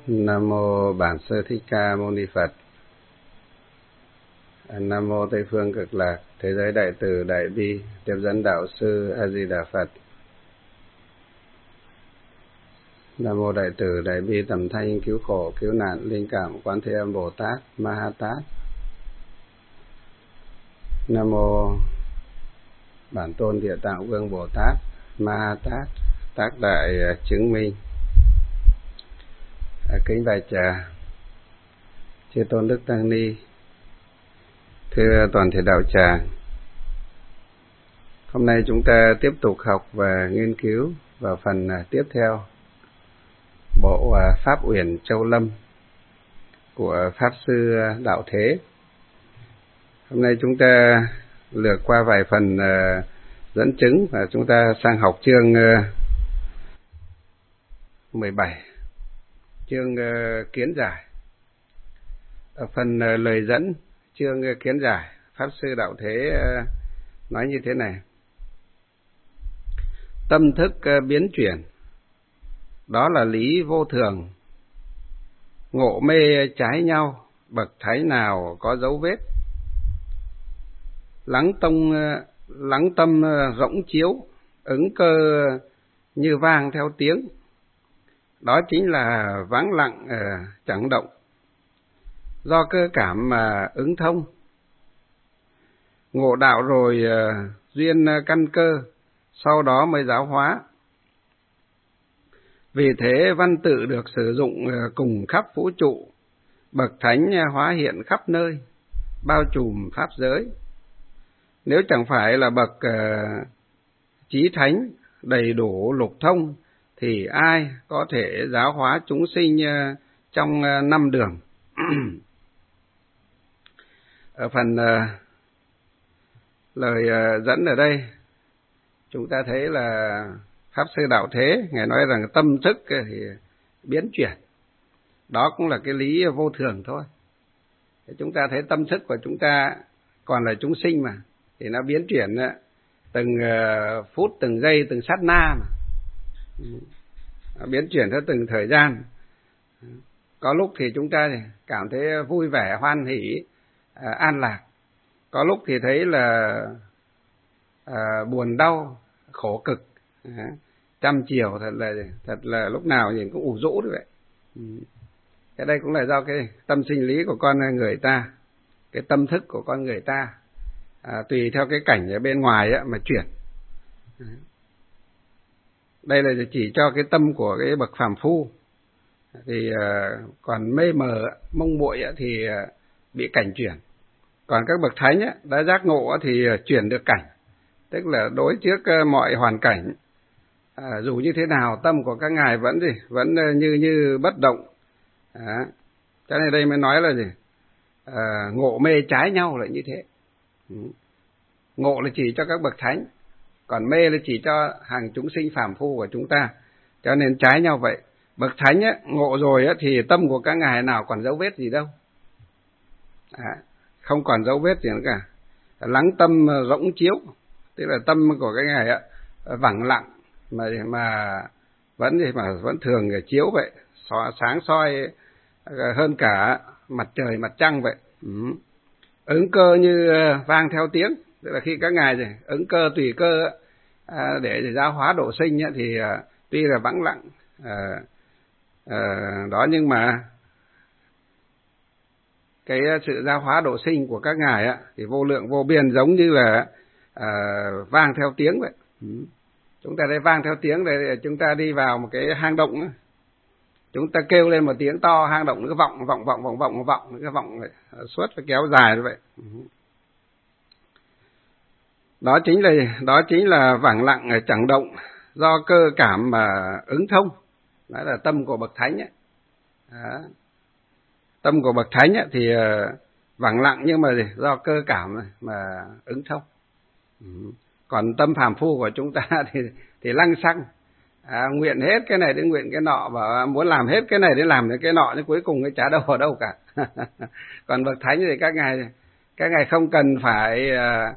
Nam mô Bản Sư Thích Ca Mâu Ni Phật. Nam mô Tây Phương Cực Lạc Thế Giới Đại Từ Đại Bi Tiếp Dẫn Đạo Sư A Di Đà Phật. Nam mô Đại Từ Đại Bi Tầm Thanh Cứu Khổ Cứu Nạn Linh Cảm Quán Thế Âm Bồ Tát Ma Ha Tát. Nam mô Bản Tôn Địa Tạng Vương Bồ Tát Ma Ha Tát, tác đại chứng minh. Kính bạch chư tôn đức tăng ni, thưa toàn thể đạo tràng. Hôm nay chúng ta tiếp tục học và nghiên cứu vào phần tiếp theo bộ Pháp Uyển Châu Lâm của Pháp Sư Đạo Thế. Hôm nay chúng ta lược qua vài phần dẫn chứng và chúng ta sang học chương 17, chương kiến giải. Ở phần lời dẫn chương kiến giải, Pháp Sư Đạo Thế nói như thế này: tâm thức biến chuyển, đó là lý vô thường. Ngộ mê trái nhau, bậc thánh nào có dấu vết. Lắng tâm rỗng chiếu, ứng cơ như vang theo tiếng. Đó chính là vắng lặng chẳng động, do cơ cảm mà ứng thông. Ngộ đạo rồi duyên căn cơ, sau đó mới giáo hóa. Vì thế văn tự được sử dụng cùng khắp vũ trụ, bậc thánh hóa hiện khắp nơi, bao trùm pháp giới. Nếu chẳng phải là bậc chí thánh đầy đủ lục thông, thì ai có thể giáo hóa chúng sinh trong 5 đường. Ở phần lời dẫn ở đây, chúng ta thấy là Pháp Sư Đạo Thế, Ngài nói rằng tâm thức thì biến chuyển. Đó cũng là cái lý vô thường thôi. Chúng ta thấy tâm thức của chúng ta còn là chúng sinh mà, thì nó biến chuyển từng phút, từng giây, từng sát na mà. Nó biến chuyển theo từng thời gian. Có lúc thì chúng ta cảm thấy vui vẻ, hoan hỷ, an lạc. Có lúc thì thấy là buồn đau, khổ cực, trăm chiều, thật là lúc nào nhìn cũng ủ rũ như vậy. Cái đây cũng là do cái tâm sinh lý của con người ta, cái tâm thức của con người ta, tùy theo cái cảnh ở bên ngoài mà chuyển. Đây là chỉ cho cái tâm của cái bậc phàm phu, thì còn mê mờ mông muội thì bị cảnh chuyển. Còn các bậc thánh đã giác ngộ thì chuyển được cảnh, tức là đối trước mọi hoàn cảnh, dù như thế nào tâm của các ngài vẫn như bất động. Cho nên đây mới nói là ngộ mê trái nhau là như thế. Ngộ là chỉ cho các bậc thánh, còn mê là chỉ cho hàng chúng sinh phàm phu của chúng ta, cho nên trái nhau vậy. Bậc thánh ngộ rồi thì tâm của các ngài nào còn dấu vết gì đâu, không còn dấu vết gì nữa cả. Lắng tâm rỗng chiếu, tức là tâm của các ngài vắng lặng mà vẫn thường chiếu vậy, sáng soi hơn cả mặt trời mặt trăng vậy. Ứng cơ như vang theo tiếng, tức là khi các ngài ứng cơ tùy cơ để giáo hóa độ sinh thì tuy là vắng lặng đó, nhưng mà cái sự giáo hóa độ sinh của các ngài thì vô lượng vô biên, giống như là vang theo tiếng vậy. Chúng ta đây vang theo tiếng, để chúng ta đi vào một cái hang động, chúng ta kêu lên một tiếng to, hang động nó vọng cái vọng suốt và kéo dài như vậy. Đó chính là vắng lặng chẳng động, do cơ cảm mà ứng thông. Đó là tâm của bậc thánh Tâm của bậc thánh thì vắng lặng, nhưng mà do cơ cảm mà ứng thông. Còn tâm phàm phu của chúng ta thì lăng xăng, nguyện hết cái này đến nguyện cái nọ, và muốn làm hết cái này đến làm cái nọ, nhưng cuối cùng cái chả đâu ở đâu cả. Còn bậc thánh thì các ngài không cần phải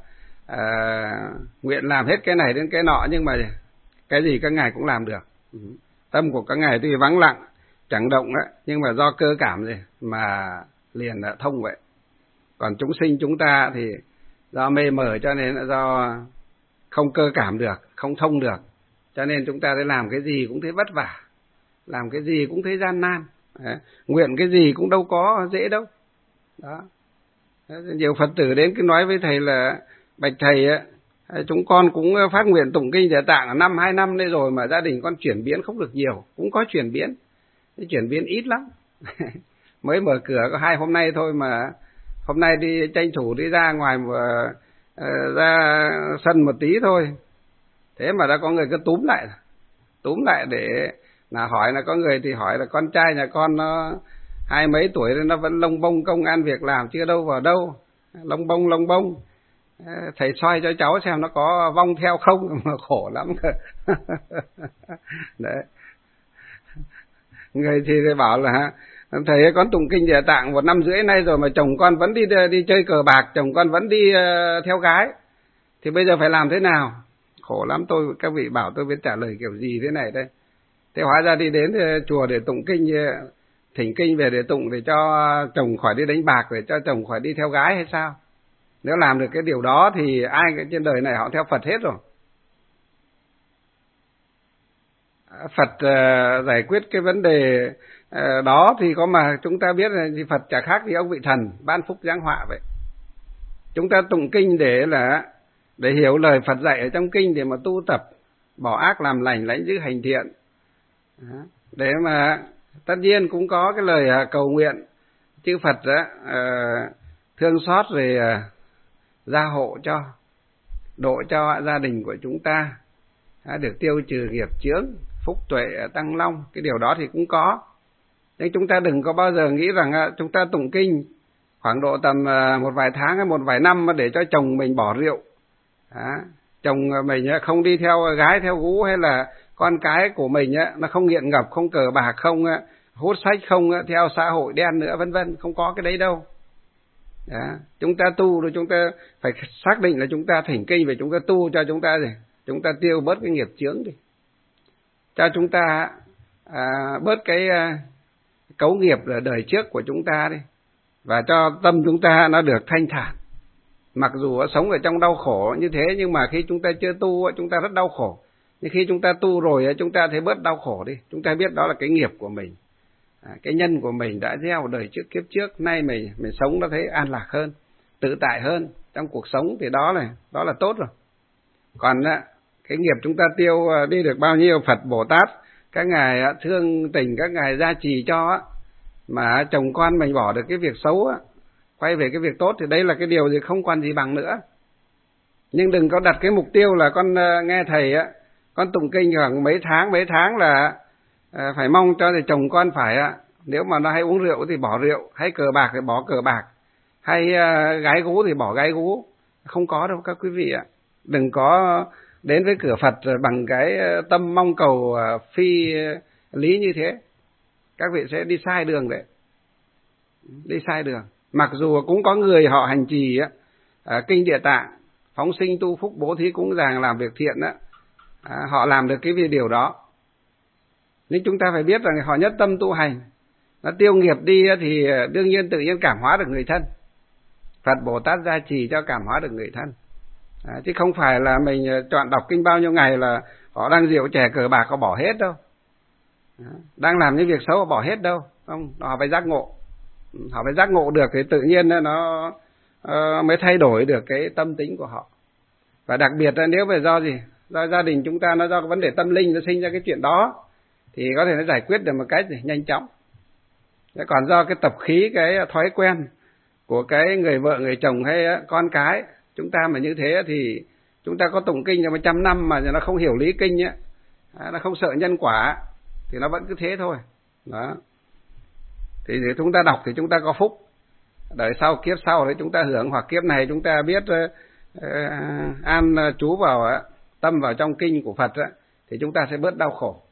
nguyện làm hết cái này đến cái nọ, nhưng mà cái gì các ngài cũng làm được. Tâm của các ngài tuy vắng lặng, chẳng động á, nhưng mà do cơ cảm gì mà liền là thông vậy. Còn chúng sinh chúng ta thì do mê mờ cho nên là do không cơ cảm được, không thông được, cho nên chúng ta thấy làm cái gì cũng thấy vất vả, làm cái gì cũng thấy gian nan. Đấy. Nguyện cái gì cũng đâu có dễ đâu. Đó. Nhiều Phật tử đến cứ nói với thầy là bạch thầy á, chúng con cũng phát nguyện tụng kinh Địa Tạng 2 năm đây rồi mà gia đình con chuyển biến không được nhiều. Cũng có chuyển biến, chuyển biến ít lắm. Mới mở cửa có 2 hôm nay thôi mà hôm nay đi tranh thủ đi ra ngoài mà, ra sân một tí thôi. Thế mà đã có người cứ túm lại để là hỏi, là có người thì hỏi là con trai nhà con nó 20 mấy tuổi nên nó vẫn lông bông công ăn việc làm chưa đâu vào đâu, lông bông. Thầy soi cho cháu xem nó có vong theo không mà khổ lắm cơ. Đấy. Người thì bảo là thầy con tụng kinh Địa Tạng 1 năm rưỡi nay rồi mà chồng con vẫn đi chơi cờ bạc, chồng con vẫn đi theo gái, thì bây giờ phải làm thế nào? Khổ lắm. Các vị bảo tôi biết trả lời kiểu gì thế này đây. Thế hóa ra đi đến chùa để tụng kinh, thỉnh kinh về để tụng để cho chồng khỏi đi đánh bạc, để cho chồng khỏi đi theo gái hay sao? Nếu làm được cái điều đó thì ai trên đời này họ theo Phật hết rồi. Phật giải quyết cái vấn đề đó thì có mà chúng ta biết là Phật chả khác gì ông vị thần ban phúc giáng họa vậy. Chúng ta tụng kinh để hiểu lời Phật dạy ở trong kinh để mà tu tập, bỏ ác làm lành, lãnh giữ hành thiện. Để mà tất nhiên cũng có cái lời cầu nguyện chư Phật thương xót rồi gia hộ cho, độ cho gia đình của chúng ta được tiêu trừ nghiệp chướng, phúc tuệ tăng long. Cái điều đó thì cũng có. Nhưng chúng ta đừng có bao giờ nghĩ rằng chúng ta tụng kinh khoảng độ tầm một vài tháng hay một vài năm để cho chồng mình bỏ rượu, chồng mình không đi theo gái theo gú, hay là con cái của mình nó không nghiện ngập, không cờ bạc, không hút sách, không theo xã hội đen nữa, vân vân. Không có cái đấy đâu. Chúng ta tu rồi chúng ta phải xác định là chúng ta thỉnh kinh về chúng ta tu cho chúng ta gì, chúng ta tiêu bớt cái nghiệp chướng đi, cho chúng ta bớt cái cấu nghiệp ở đời trước của chúng ta đi, và cho tâm chúng ta nó được thanh thản. Mặc dù sống ở trong đau khổ như thế, nhưng mà khi chúng ta chưa tu chúng ta rất đau khổ. Nhưng khi chúng ta tu rồi chúng ta thấy bớt đau khổ đi, chúng ta biết đó là cái nghiệp của mình, cái nhân của mình đã gieo đời trước kiếp trước. Nay mình sống nó thấy an lạc hơn, tự tại hơn trong cuộc sống, thì đó là tốt rồi. Còn cái nghiệp chúng ta tiêu đi được bao nhiêu, Phật Bồ Tát các ngài thương tình, các ngài gia trì cho mà chồng con mình bỏ được cái việc xấu quay về cái việc tốt, thì đây là cái điều gì không còn gì bằng nữa. Nhưng đừng có đặt cái mục tiêu là con nghe thầy con tụng kinh khoảng mấy tháng là phải mong cho thì chồng con phải nếu mà nó hay uống rượu thì bỏ rượu, hay cờ bạc thì bỏ cờ bạc, hay gái gú thì bỏ gái gú. Không có đâu các quý vị ạ. Đừng có đến với cửa Phật bằng cái tâm mong cầu phi lý như thế. Các vị sẽ đi sai đường đấy. Đi sai đường. Mặc dù cũng có người họ hành trì kinh Địa Tạng, phóng sinh tu phúc bố thí cúng dường làm việc thiện họ làm được cái điều đó. Nhưng chúng ta phải biết rằng họ nhất tâm tu hành, nó tiêu nghiệp đi thì đương nhiên tự nhiên cảm hóa được người thân. Phật Bồ Tát gia trì cho cảm hóa được người thân. Chứ không phải là mình chọn đọc kinh bao nhiêu ngày là họ đang rượu chè cờ bạc họ bỏ hết đâu. Đang làm những việc xấu họ bỏ hết đâu. Không, họ phải giác ngộ. Họ phải giác ngộ được thì tự nhiên nó mới thay đổi được cái tâm tính của họ. Và đặc biệt là nếu về do gì, do gia đình chúng ta nó do cái vấn đề tâm linh nó sinh ra cái chuyện đó, thì có thể nó giải quyết được một cách nhanh chóng. Còn do cái tập khí, cái thói quen của cái người vợ, người chồng hay con cái chúng ta mà như thế, thì chúng ta có tụng kinh 100 năm mà nó không hiểu lý kinh nó không sợ nhân quả, thì nó vẫn cứ thế thôi. Đó. Thì để chúng ta đọc thì chúng ta có phúc, đời sau kiếp sau đấy chúng ta hưởng, hoặc kiếp này chúng ta biết an trú vào tâm vào trong kinh của Phật thì chúng ta sẽ bớt đau khổ.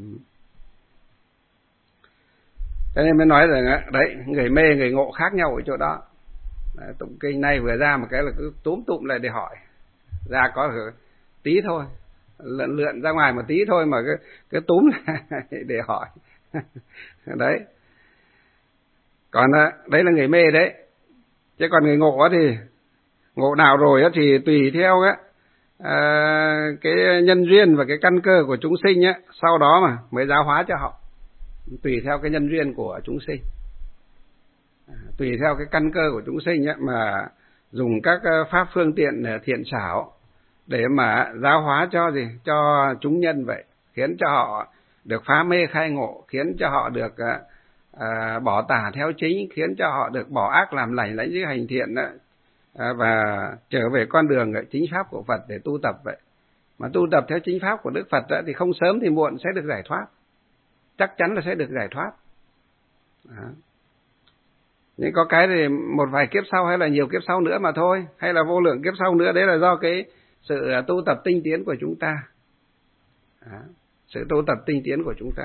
Cho nên mới nói rằng đấy, người mê người ngộ khác nhau ở chỗ đó. Đấy, tụng kinh này vừa ra một cái là cứ túm tụm lại để hỏi, ra có tí thôi, lượn ra ngoài một tí thôi mà cứ túm lại để hỏi. Đấy. Còn đấy là người mê đấy. Chứ còn người ngộ thì ngộ đạo rồi thì tùy theo cái nhân duyên và cái căn cơ của chúng sinh sau đó mà mới giáo hóa cho họ. Tùy theo cái nhân duyên của chúng sinh, tùy theo cái căn cơ của chúng sinh mà dùng các pháp phương tiện thiện xảo để mà giáo hóa cho chúng nhân vậy, khiến cho họ được phá mê khai ngộ, khiến cho họ được bỏ tà theo chính, khiến cho họ được bỏ ác làm lành, lãnh giữ hành thiện và trở về con đường chính pháp của Phật để tu tập vậy. Mà tu tập theo chính pháp của Đức Phật thì không sớm thì muộn sẽ được giải thoát, chắc chắn là sẽ được giải thoát. Nhưng có cái thì một vài kiếp sau hay là nhiều kiếp sau nữa mà thôi, hay là vô lượng kiếp sau nữa, đấy là do cái sự tu tập tinh tiến của chúng ta. Sự tu tập tinh tiến của chúng ta.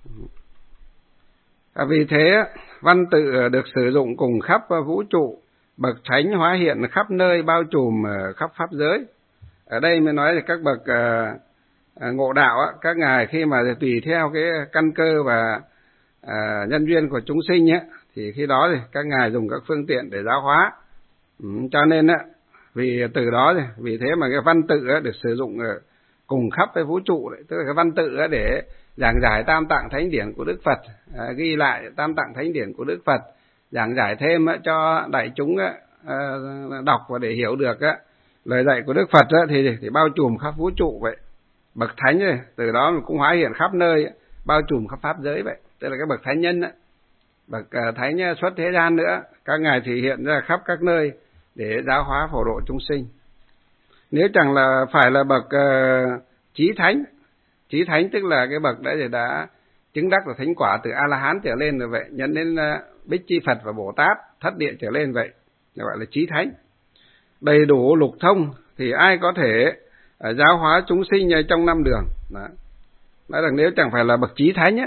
Vì thế văn tự được sử dụng cùng khắp vũ trụ, bậc thánh hóa hiện khắp nơi, bao trùm khắp pháp giới. Ở đây mới nói là các bậc ngộ đạo, các ngài khi mà tùy theo cái căn cơ và nhân duyên của chúng sinh thì khi đó thì các ngài dùng các phương tiện để giáo hóa. Cho nên vì từ đó thì vì thế mà cái văn tự được sử dụng cùng khắp cái vũ trụ đấy, tức là cái văn tự để giảng giải tam tạng thánh điển của Đức Phật, ghi lại tam tạng thánh điển của Đức Phật, giảng giải thêm cho đại chúng đọc và để hiểu được lời dạy của Đức Phật thì bao trùm khắp vũ trụ vậy. Bậc thánh này, từ đó cũng hóa hiện khắp nơi, bao trùm khắp pháp giới vậy. Tức là cái bậc thánh nhân bậc thánh xuất thế gian nữa, các ngài thì hiện ra khắp các nơi để giáo hóa phổ độ chúng sinh. Nếu chẳng là phải là bậc chí thánh tức là cái bậc đã chứng đắc là thánh quả từ A La Hán trở lên rồi vậy, nhân đến Bích Chi Phật và Bồ Tát thất địa trở lên vậy, gọi là chí thánh. Đầy đủ lục thông thì ai có thể giáo hóa chúng sinh trong năm đường. Đó. Nói rằng nếu chẳng phải là bậc chí thánh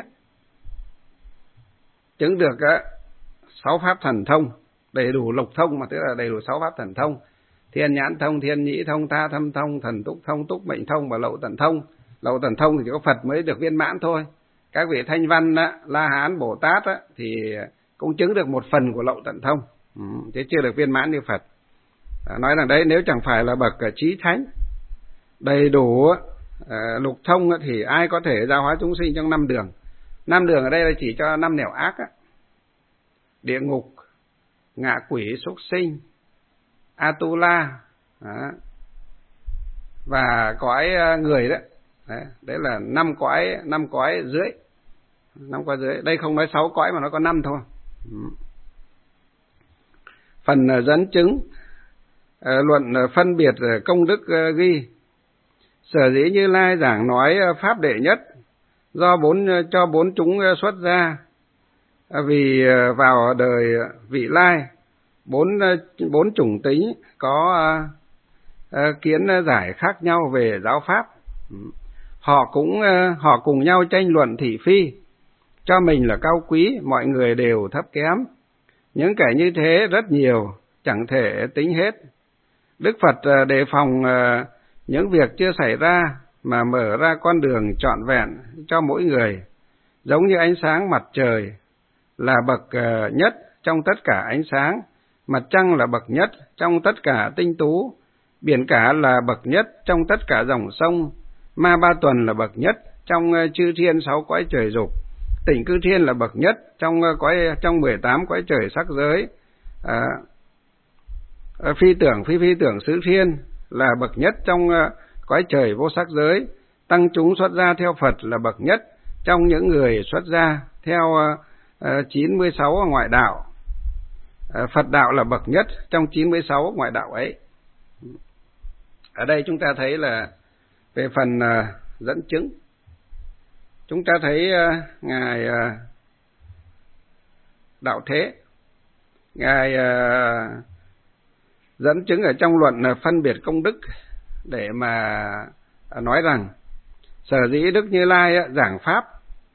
chứng được 6 pháp thần thông, đầy đủ lục thông, mà tức là đầy đủ 6 pháp thần thông: thiên nhãn thông, thiên nhĩ thông, tha thâm thông, thần túc thông, túc mệnh thông và lậu tận thông. Lậu tận thông thì chỉ có Phật mới được viên mãn thôi. Các vị thanh văn La Hán, Bồ Tát thì cũng chứng được một phần của lậu tận thông, chứ chưa được viên mãn như Phật. Nói rằng đấy, nếu chẳng phải là bậc chí thánh đầy đủ lục thông thì ai có thể giáo hóa chúng sinh trong 5 đường. 5 đường ở đây là chỉ cho 5 nẻo ác địa ngục, ngạ quỷ, súc sinh, Atula và cõi người đấy. Đấy là 5 cõi dưới. 5 cõi dưới. Đây không nói 6 cõi mà nó có 5 thôi. Phần dẫn chứng luận phân biệt công đức ghi: sở dĩ Như Lai giảng nói pháp đệ nhất cho 4 chúng xuất gia, vì vào đời vị lai 4 chủng tính có kiến giải khác nhau về giáo pháp. Họ cùng nhau tranh luận thị phi, cho mình là cao quý, mọi người đều thấp kém. Những kẻ như thế rất nhiều, chẳng thể tính hết. Đức Phật đề phòng những việc chưa xảy ra mà mở ra con đường trọn vẹn cho mỗi người, giống như ánh sáng mặt trời là bậc nhất trong tất cả ánh sáng, mặt trăng là bậc nhất trong tất cả tinh tú, biển cả là bậc nhất trong tất cả dòng sông, Ma Ba Tuần là bậc nhất trong chư thiên 6 cõi trời dục, Tịnh Cư Thiên là bậc nhất trong 18 cõi trời sắc giới, phi tưởng phi tưởng xứ thiên là bậc nhất trong cõi trời vô sắc giới, tăng chúng xuất gia theo Phật là bậc nhất trong những người xuất gia theo 96 ngoại đạo. Phật đạo là bậc nhất trong 96 ngoại đạo ấy. Ở đây chúng ta thấy là về phần dẫn chứng, chúng ta thấy ngài Đạo Thế, ngài dẫn chứng ở trong luận phân biệt công đức để mà nói rằng sở dĩ Đức Như Lai giảng pháp,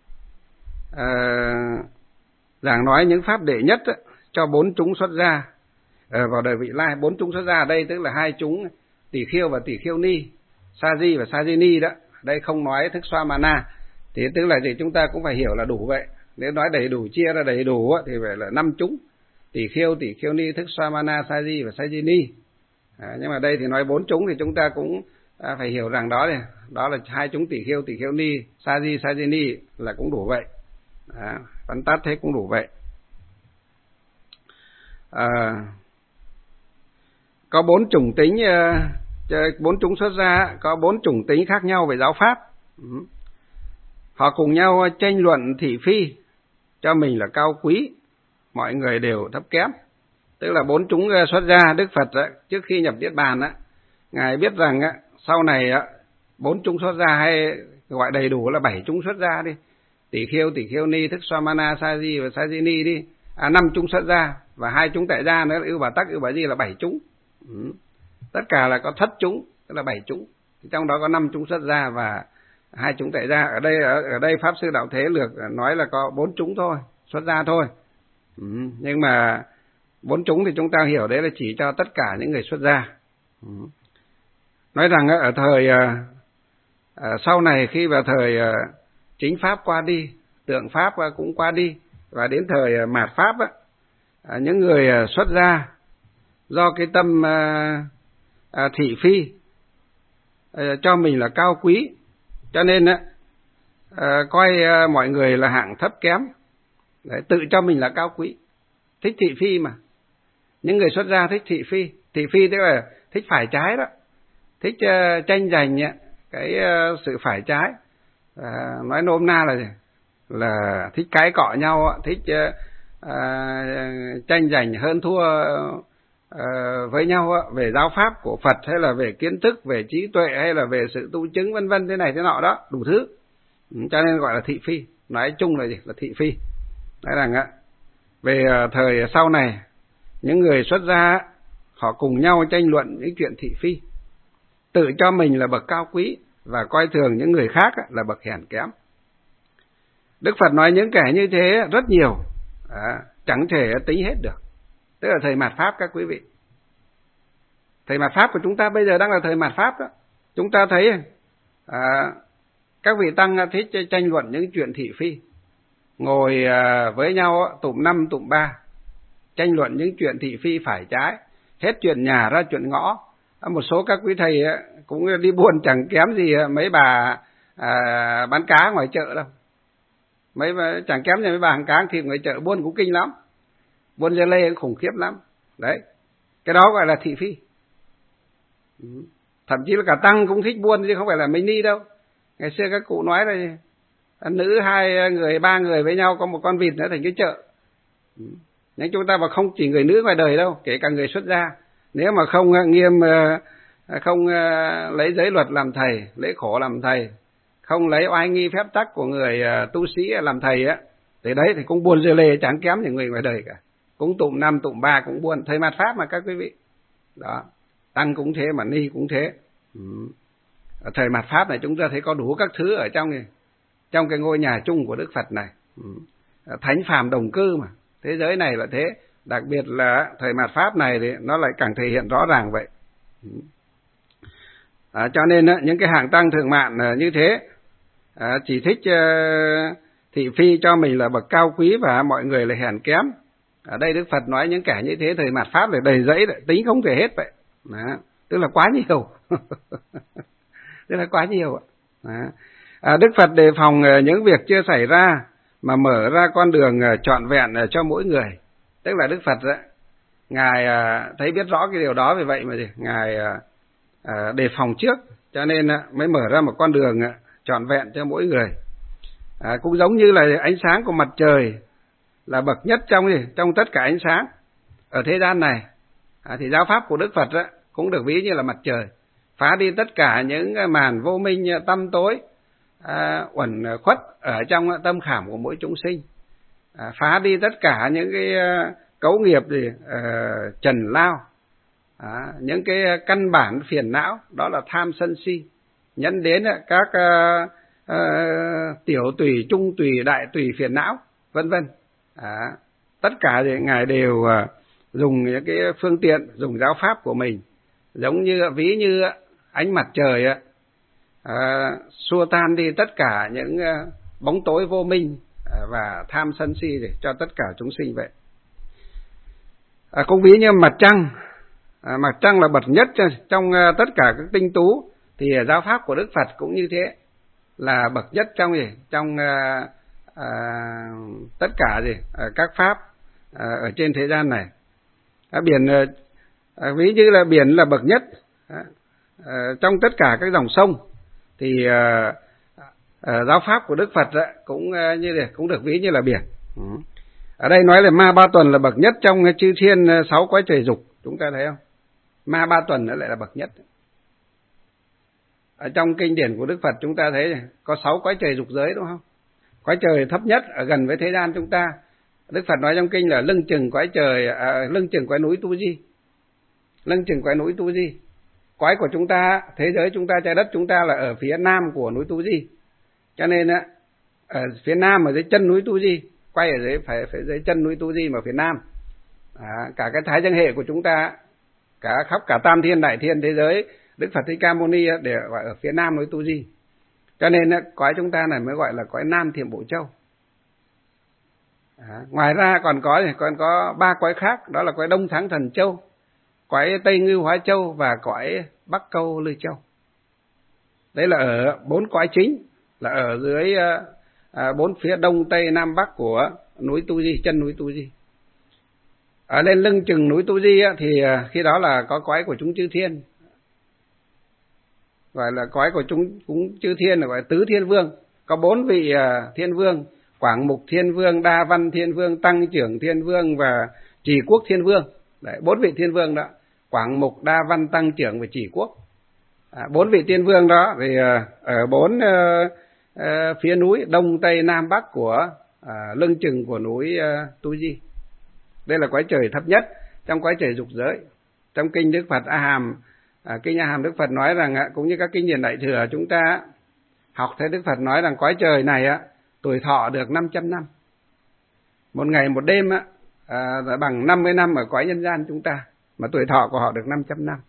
giảng nói những pháp đệ nhất cho 4 chúng xuất gia vào đời vị lai. 4 chúng xuất gia ở đây tức là 2 chúng Tỳ Khiêu và Tỳ Khiêu Ni, Sa Di và Sa Di Ni đó. Đây không nói thức Xoa Ma Na, thì tức là gì chúng ta cũng phải hiểu là đủ vậy. Nếu nói đầy đủ, chia ra đầy đủ thì phải là 5 chúng: tỷ khiêu ni, thức xoa, mana, sa di và sa di ni. Nhưng mà đây thì nói 4 chúng thì chúng ta cũng phải hiểu rằng đó là 2 chúng tỷ khiêu ni, sa di ni là cũng đủ vậy. Phân tát thế cũng đủ vậy. Có 4 chủng tính, 4 chúng xuất gia có 4 chủng tính khác nhau về giáo pháp. Họ cùng nhau tranh luận thị phi, cho mình là cao quý, mọi người đều thấp kém. Tức là 4 chúng xuất gia, Đức Phật trước khi nhập Niết Bàn Ngài biết rằng sau này 4 chúng xuất gia, hay gọi đầy đủ là 7 chúng xuất gia đi, tỷ khiêu ni, thức xoa, mana, sa di và sa di ni đi, 5 chúng xuất gia và 2 chúng tại gia nữa, ưu bà tắc, ưu bà di là 7 chúng. Tất cả là có thất chúng, tức là 7 chúng. Trong đó có 5 chúng xuất gia và 2 chúng tại gia. Ở đây Pháp Sư Đạo Thế Lược nói là có 4 chúng thôi, xuất gia thôi. Nhưng mà 4 chúng thì chúng ta hiểu đấy là chỉ cho tất cả những người xuất gia. Nói rằng ở thời sau này, khi vào thời chính Pháp qua đi, tượng Pháp cũng qua đi, và đến thời mạt Pháp những người xuất gia do cái tâm thị phi, cho mình là cao quý, cho nên coi mọi người là hạng thấp kém. Đấy, tự cho mình là cao quý, thích thị phi mà. Những người xuất gia thích thị phi. Thị phi tức là thích phải trái đó, thích tranh giành cái sự phải trái. Nói nôm na là thích cãi cọ nhau, thích tranh giành hơn thua với nhau về giáo pháp của Phật, hay là về kiến thức, về trí tuệ, hay là về sự tu chứng, vân vân, thế này thế nọ đó, đủ thứ. Cho nên gọi là thị phi. Nói chung là gì? Là thị phi. Nói rằng về thời sau này, những người xuất gia họ cùng nhau tranh luận những chuyện thị phi, tự cho mình là bậc cao quý và coi thường những người khác là bậc hèn kém. Đức Phật nói những kẻ như thế rất nhiều, chẳng thể tính hết được. Tức là thời mạt Pháp các quý vị. Thời mạt Pháp của chúng ta bây giờ đang là thời mạt Pháp đó. Chúng ta thấy các vị tăng thích tranh luận những chuyện thị phi, ngồi với nhau tụm năm tụm ba, tranh luận những chuyện thị phi phải trái, hết chuyện nhà ra chuyện ngõ. Một số các quý thầy cũng đi buôn chẳng kém gì mấy bà bán cá ngoài chợ đâu. Chẳng kém gì mấy bà hàng cá thịt ngoài chợ, buôn cũng kinh lắm, buôn dưa lê cũng khủng khiếp lắm. Đấy, cái đó gọi là thị phi. Thậm chí là cả tăng cũng thích buôn chứ không phải là mình ni đâu. Ngày xưa các cụ nói là nữ 2 người 3 người với nhau có một con vịt nữa thành cái chợ. Nhưng chúng ta mà không chỉ người nữ ngoài đời đâu, kể cả người xuất gia, nếu mà không nghiêm, không lấy giới luật làm thầy, lấy khổ làm thầy, không lấy oai nghi phép tắc của người tu sĩ làm thầy thì đấy thì cũng buôn dưa lê chẳng kém những người ngoài đời cả. Cũng tụm năm tụm ba cũng buôn. Thời mạt Pháp mà các quý vị. Đó, tăng cũng thế mà ni cũng thế. Ở thời mạt Pháp này chúng ta thấy có đủ các thứ ở trong cái ngôi nhà chung của Đức Phật này. Thánh phàm đồng cư mà. Thế giới này là thế. Đặc biệt là thời mạt Pháp này thì nó lại càng thể hiện rõ ràng vậy. Cho nên những cái hạng tăng thượng mạn như thế chỉ thích thị phi, cho mình là bậc cao quý và mọi người là hèn kém. Ở đây Đức Phật nói những kẻ như thế thời mạt Pháp là đầy dẫy, tính không thể hết vậy. Đó, tức là quá nhiều. Tức là quá nhiều. Đức Phật đề phòng những việc chưa xảy ra mà mở ra con đường trọn vẹn cho mỗi người. Tức là Đức Phật Ngài thấy biết rõ cái điều đó, vì vậy mà Ngài đề phòng trước, cho nên mới mở ra một con đường trọn vẹn cho mỗi người. Cũng giống như là ánh sáng của mặt trời là bậc nhất trong tất cả ánh sáng ở thế gian này, thì giáo pháp của Đức Phật cũng được ví như là mặt trời, phá đi tất cả những màn vô minh tăm tối uẩn khuất ở trong tâm khảm của mỗi chúng sinh, phá đi tất cả những cái cấu nghiệp trần lao, những cái căn bản phiền não, đó là tham sân si, dẫn đến các tiểu tùy, trung tùy, đại tùy phiền não, vân vân. Tất cả thì Ngài đều dùng những cái phương tiện, dùng giáo pháp của mình, giống như ví như ánh mặt trời xua tan đi tất cả những bóng tối vô minh và tham sân si để cho tất cả chúng sinh vậy. Cũng ví như mặt trăng. Mặt trăng là bậc nhất trong tất cả các tinh tú, thì giáo pháp của Đức Phật cũng như thế, là bậc nhất trong tất cả các pháp ở trên thế gian này. Biển ví như là biển là bậc nhất trong tất cả các dòng sông, thì giáo pháp của Đức Phật cũng cũng được ví như là biển. Ở đây nói là Ma Ba Tuần là bậc nhất trong chư thiên 6 cõi trời dục, chúng ta thấy không? Ma Ba Tuần nó lại là bậc nhất. Ở trong kinh điển của Đức Phật chúng ta thấy có 6 cõi trời dục giới, đúng không? Cõi trời thấp nhất ở gần với thế gian chúng ta, Đức Phật nói trong kinh là lưng chừng cõi trời, lưng chừng cõi núi Tu Di. Lưng chừng cõi núi Tu Di. Cõi của chúng ta, thế giới chúng ta, trái đất chúng ta là ở phía nam của núi Tu Di. Cho nên ở phía nam, ở dưới chân núi Tu Di, quay ở dưới phải dưới chân núi Tu Di mà phía nam. Cả cái thái dương hệ của chúng ta, khắp cả tam thiên đại thiên thế giới, Đức Phật Thích Ca Mâu Ni để gọi ở phía nam núi Tu Di. Cho nên cõi chúng ta này mới gọi là cõi Nam Thiểm Bộ Châu. Ngoài ra còn có 3 cõi khác, đó là cõi Đông Thắng Thần Châu, cõi Tây Ngưu Hóa Châu và cõi Bắc Câu Lư Châu. Đấy là ở 4 cõi chính, là ở dưới 4 phía đông tây nam bắc của núi Tu Di, chân núi Tu Di. Ở lên lưng chừng núi Tu Di thì khi đó là có cõi của chúng chư thiên, gọi là cõi của chúng chư thiên, là gọi là tứ thiên vương. Có 4 vị thiên vương: Quảng Mục Thiên Vương, Đa Văn Thiên Vương, Tăng Trưởng Thiên Vương và Trì Quốc Thiên Vương. Đấy, 4 vị thiên vương đó: Quảng Mục, Đa Văn, Tăng Trưởng và Trì Quốc. 4 vị thiên vương đó thì ở 4 phía núi đông tây nam bắc của lưng chừng của núi Tu Di. Đây là cõi trời thấp nhất trong cõi trời dục giới. Trong kinh Đức Phật A Hàm, kinh A Hàm Đức Phật nói rằng, cũng như các kinh điển Đại Thừa chúng ta học thấy Đức Phật nói rằng cõi trời này tuổi thọ được 500 năm. Một ngày một đêm bằng 50 năm ở cõi nhân gian chúng ta, mà tuổi thọ của họ được 500 năm.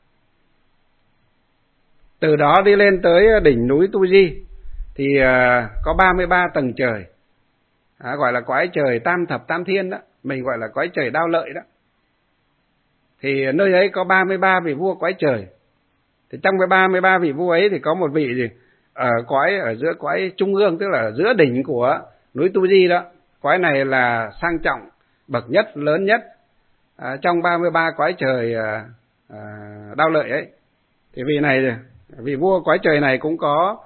Từ đó đi lên tới đỉnh núi Tu Di thì có 33 tầng trời, gọi là cõi trời tam thập tam thiên đó, mình gọi là cõi trời Đao Lợi đó. Thì nơi ấy có 33 vị vua cõi trời. Thì trong cái 33 vị vua ấy thì có một vị ở giữa cõi trung ương, tức là ở giữa đỉnh của núi Tu Di đó. Cõi này là sang trọng, bậc nhất, lớn nhất trong 33 cõi trời Đao Lợi ấy. Thì vị vua cõi trời này cũng có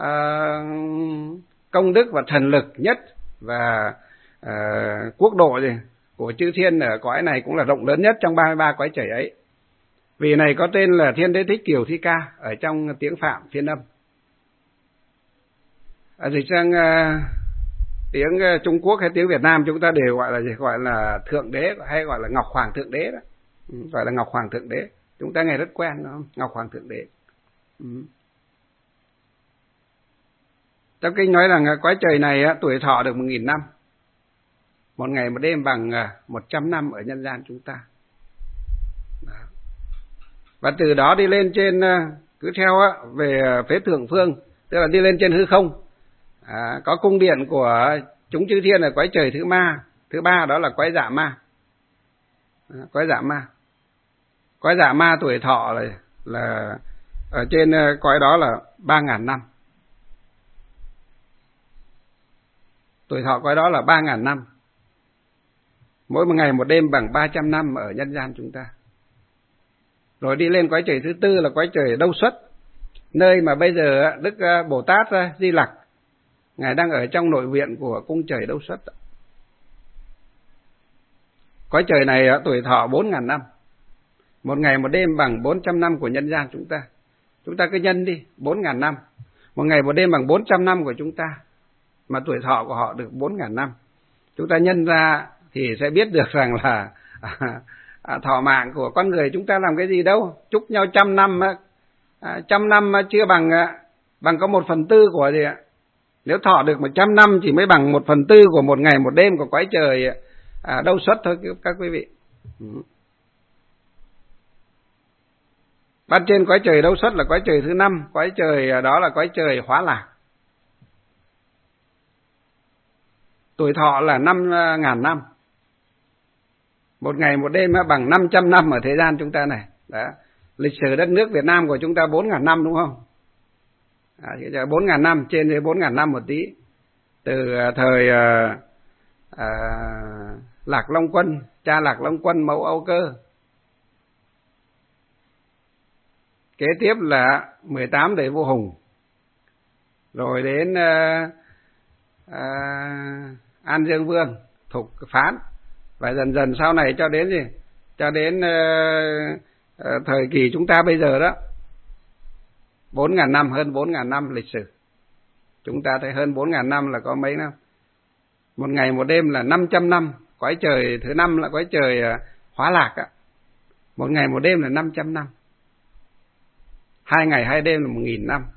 công đức và thần lực nhất, và quốc độ của chư thiên ở cõi này cũng là rộng lớn nhất trong 33 cõi trời ấy. Vị này có tên là Thiên Đế Thích Kiều Thi Ca ở trong tiếng Phạm phiên âm. Dịch sang tiếng Trung Quốc hay tiếng Việt Nam chúng ta đều gọi là Thượng Đế, hay gọi là Ngọc Hoàng Thượng Đế đó. Gọi là Ngọc Hoàng Thượng Đế. Chúng ta nghe rất quen đúng không? Ngọc Hoàng Thượng Đế. Trong kinh nói rằng cõi trời này tuổi thọ được 1000 năm. Một ngày một đêm bằng 100 năm ở nhân gian chúng ta. Đó. Và từ đó đi lên trên, cứ theo về phía thượng phương, tức là đi lên trên hư không. Có cung điện của chúng chư thiên là cõi trời thứ ba đó là cõi Dạ Ma. Cõi Dạ Ma. Cõi Dạ Ma tuổi thọ là ở trên cõi đó là 3000 năm. Tuổi thọ cõi đó là 3000 năm. Mỗi một ngày một đêm bằng 300 năm ở nhân gian chúng ta. Rồi đi lên cõi trời thứ tư là cõi trời Đâu Xuất, nơi mà bây giờ Đức Bồ Tát Di Lặc Ngài đang ở trong nội viện của cung trời Đâu Xuất. Cõi trời này tuổi thọ 4000 năm. Một ngày một đêm bằng 400 năm của nhân gian chúng ta. Chúng ta cứ nhân đi, 4000 năm. Một ngày một đêm bằng 400 năm của chúng ta, mà tuổi thọ của họ được 4000 năm. Chúng ta nhân ra thì sẽ biết được rằng là thọ mạng của con người chúng ta làm cái gì đâu. Chúc nhau 100 năm, 100 năm chưa bằng có 1/4 của gì ạ. Nếu thọ được 100 năm chỉ mới bằng 1/4 của một ngày một đêm của cõi trời Đâu Xuất thôi các quý vị. Ban trên cõi trời Đâu Xuất là cõi trời thứ 5, cõi trời đó là cõi trời Hóa Lạc. Tuổi thọ là 5.000 năm. Một ngày một đêm bằng 500 năm ở thế gian chúng ta này. Đó. Lịch sử đất nước Việt Nam của chúng ta 4.000 năm đúng không? 4.000 năm, trên dưới 4.000 năm một tí. Từ thời Lạc Long Quân, cha Lạc Long Quân, mẫu Âu Cơ. Kế tiếp là 18 đời vua Hùng. Rồi đến An Dương Vương, Thục Phán. Và dần dần sau này cho đến gì? Cho đến thời kỳ chúng ta bây giờ đó. 4.000 năm, hơn 4.000 năm lịch sử. Chúng ta thấy hơn 4.000 năm là có mấy năm? Một ngày một đêm là 500 năm. Cõi trời thứ 5 là cõi trời Hóa Lạc á. Một ngày một đêm là 500 năm. 2 ngày 2 đêm là 1.000 năm.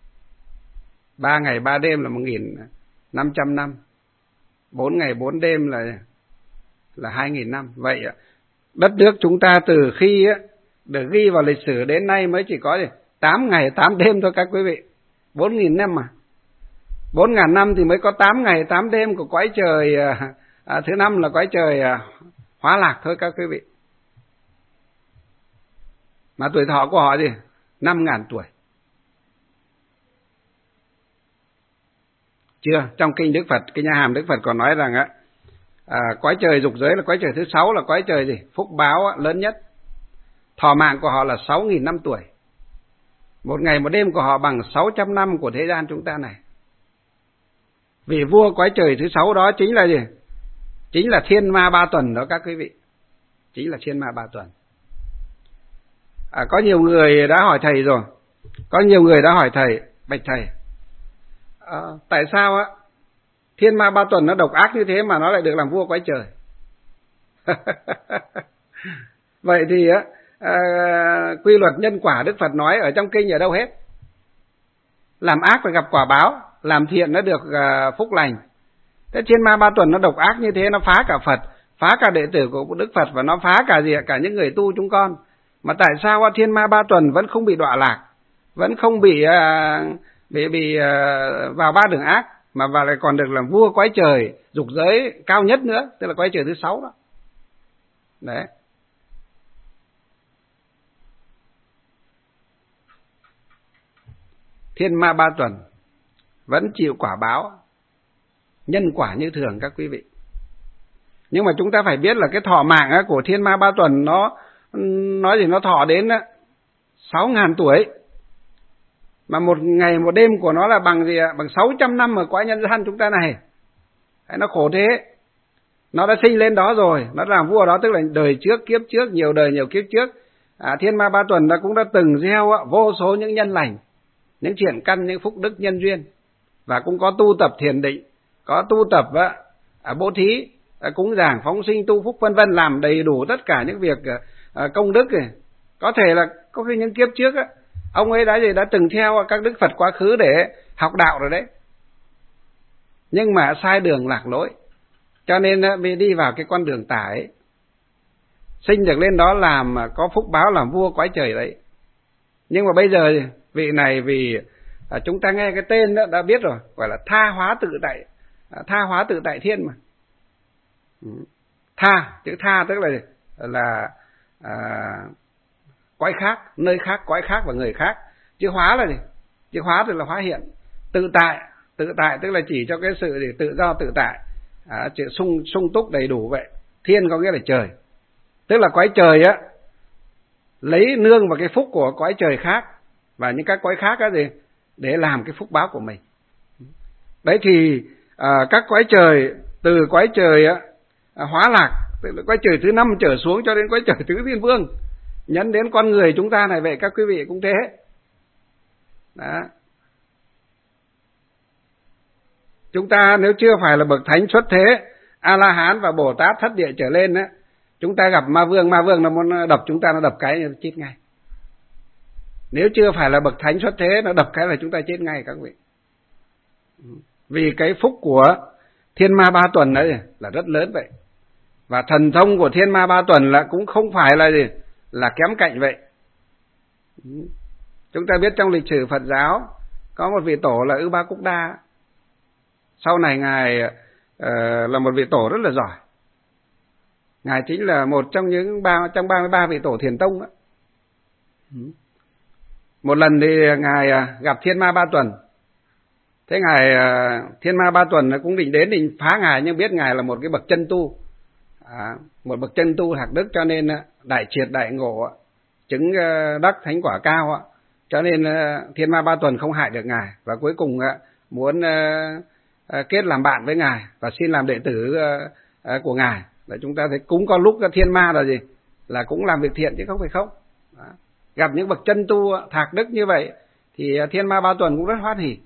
3 ngày 3 đêm là 1.500 năm. 4 ngày 4 đêm là 2.000 năm. Vậy đất nước chúng ta từ khi được ghi vào lịch sử đến nay mới chỉ có 8 ngày 8 đêm thôi các quý vị. 4.000 năm mà. 4.000 năm thì mới có 8 ngày 8 đêm của cõi trời thứ 5 là cõi trời Hóa Lạc thôi các quý vị. Mà tuổi thọ của họ gì? 5.000 tuổi. Chưa, trong kinh Đức Phật, kinh A Hàm Đức Phật còn nói rằng cõi trời dục giới là cõi trời thứ 6 là cõi trời gì? Phúc báo lớn nhất. Thọ mạng của họ là 6.000 năm tuổi. Một ngày một đêm của họ bằng 600 năm của thế gian chúng ta này. Vị vua cõi trời thứ 6 đó chính là gì? Chính là Thiên Ma Ba Tuần đó các quý vị. Chính là Thiên Ma Ba Tuần. Có nhiều người đã hỏi thầy rồi. Có nhiều người đã hỏi thầy, bạch thầy, tại sao Thiên Ma Ba Tuần nó độc ác như thế mà nó lại được làm vua cõi trời? Vậy thì quy luật nhân quả Đức Phật nói ở trong kinh ở đâu hết? Làm ác phải gặp quả báo, làm thiện nó được phúc lành. Thế Thiên Ma Ba Tuần nó độc ác như thế, nó phá cả Phật, phá cả đệ tử của Đức Phật, và nó phá cả gì? Cả những người tu chúng con. Mà tại sao Thiên Ma Ba Tuần vẫn không bị đọa lạc, vẫn không bị vào ba đường ác, mà và lại còn được làm vua cõi trời dục giới cao nhất nữa, tức là cõi trời thứ 6 đó. Đấy. Thiên Ma Ba Tuần vẫn chịu quả báo, nhân quả như thường các quý vị. Nhưng mà chúng ta phải biết là cái thọ mạng của Thiên Ma Ba Tuần nó thọ đến 6.000 tuổi. Mà một ngày một đêm của nó là bằng gì ạ? Bằng 600 năm ở cõi nhân gian chúng ta này. Nó khổ thế. Nó đã sinh lên đó rồi, nó làm vua đó, tức là đời trước, kiếp trước, nhiều đời nhiều kiếp trước. Thiên Ma Ba Tuần cũng đã từng gieo vô số những nhân lành, những thiện căn, những phúc đức nhân duyên. Và cũng có tu tập thiền định, có tu tập bố thí, cúng dường, phóng sinh, tu phúc vân vân, làm đầy đủ tất cả những việc công đức này. Có thể là có khi những kiếp trước ông ấy đã từng theo các đức Phật quá khứ để học đạo rồi đấy. Nhưng mà sai đường lạc lối, cho nên bị đi vào cái con đường tà ấy. Sinh được lên đó làm có phúc báo làm vua cõi trời đấy. Nhưng mà bây giờ vị này vì chúng ta nghe cái tên đó đã biết rồi, gọi là tha hóa tự tại thiên mà. Chữ tha tức là cõi khác, nơi khác, cõi khác và người khác. Chữ hóa là gì? Chữ hóa tức là hóa hiện. Tự tại tức là chỉ cho cái sự tự do tự tại, chữ sung túc đầy đủ vậy. Thiên có nghĩa là trời, tức là cõi trời lấy nương vào cái phúc của cõi trời khác và những các cõi khác để làm cái phúc báo của mình. Đấy thì các cõi trời, từ cõi trời Hóa Lạc, tức là cõi trời thứ 5 trở xuống cho đến cõi trời thứ Thiên Vương, nhấn đến con người chúng ta này, vậy các quý vị cũng thế. Đó. Chúng ta nếu chưa phải là bậc thánh xuất thế, A-la-hán và Bồ Tát thất địa trở lên chúng ta gặp ma vương nó muốn đập chúng ta, nó đập cái chết ngay. Nếu chưa phải là bậc thánh xuất thế, nó đập cái là chúng ta chết ngay các vị. Vì cái phúc của Thiên Ma Ba Tuần đấy là rất lớn vậy. Và thần thông của Thiên Ma Ba Tuần là cũng không phải là kém cạnh vậy. Chúng ta biết trong lịch sử Phật giáo có một vị tổ là Ư Ba Cúc Đa. Sau này ngài là một vị tổ rất là giỏi. Ngài chính là một trong 33 vị tổ Thiền Tông đó. Một lần thì Ngài gặp Thiên Ma Ba Tuần. Thế Ngài Thiên Ma Ba Tuần cũng định đến định phá Ngài, nhưng biết Ngài là một cái bậc chân tu, một bậc chân tu hạc đức, cho nên đại triệt đại ngộ, chứng đắc thánh quả cao, cho nên Thiên Ma Ba Tuần không hại được Ngài, và cuối cùng muốn kết làm bạn với Ngài và xin làm đệ tử của Ngài. Để chúng ta thấy cũng có lúc Thiên Ma là gì? Là cũng làm việc thiện chứ không phải không. Gặp những bậc chân tu thạc đức như vậy thì Thiên Ma Ba Tuần cũng rất hoan hỉ.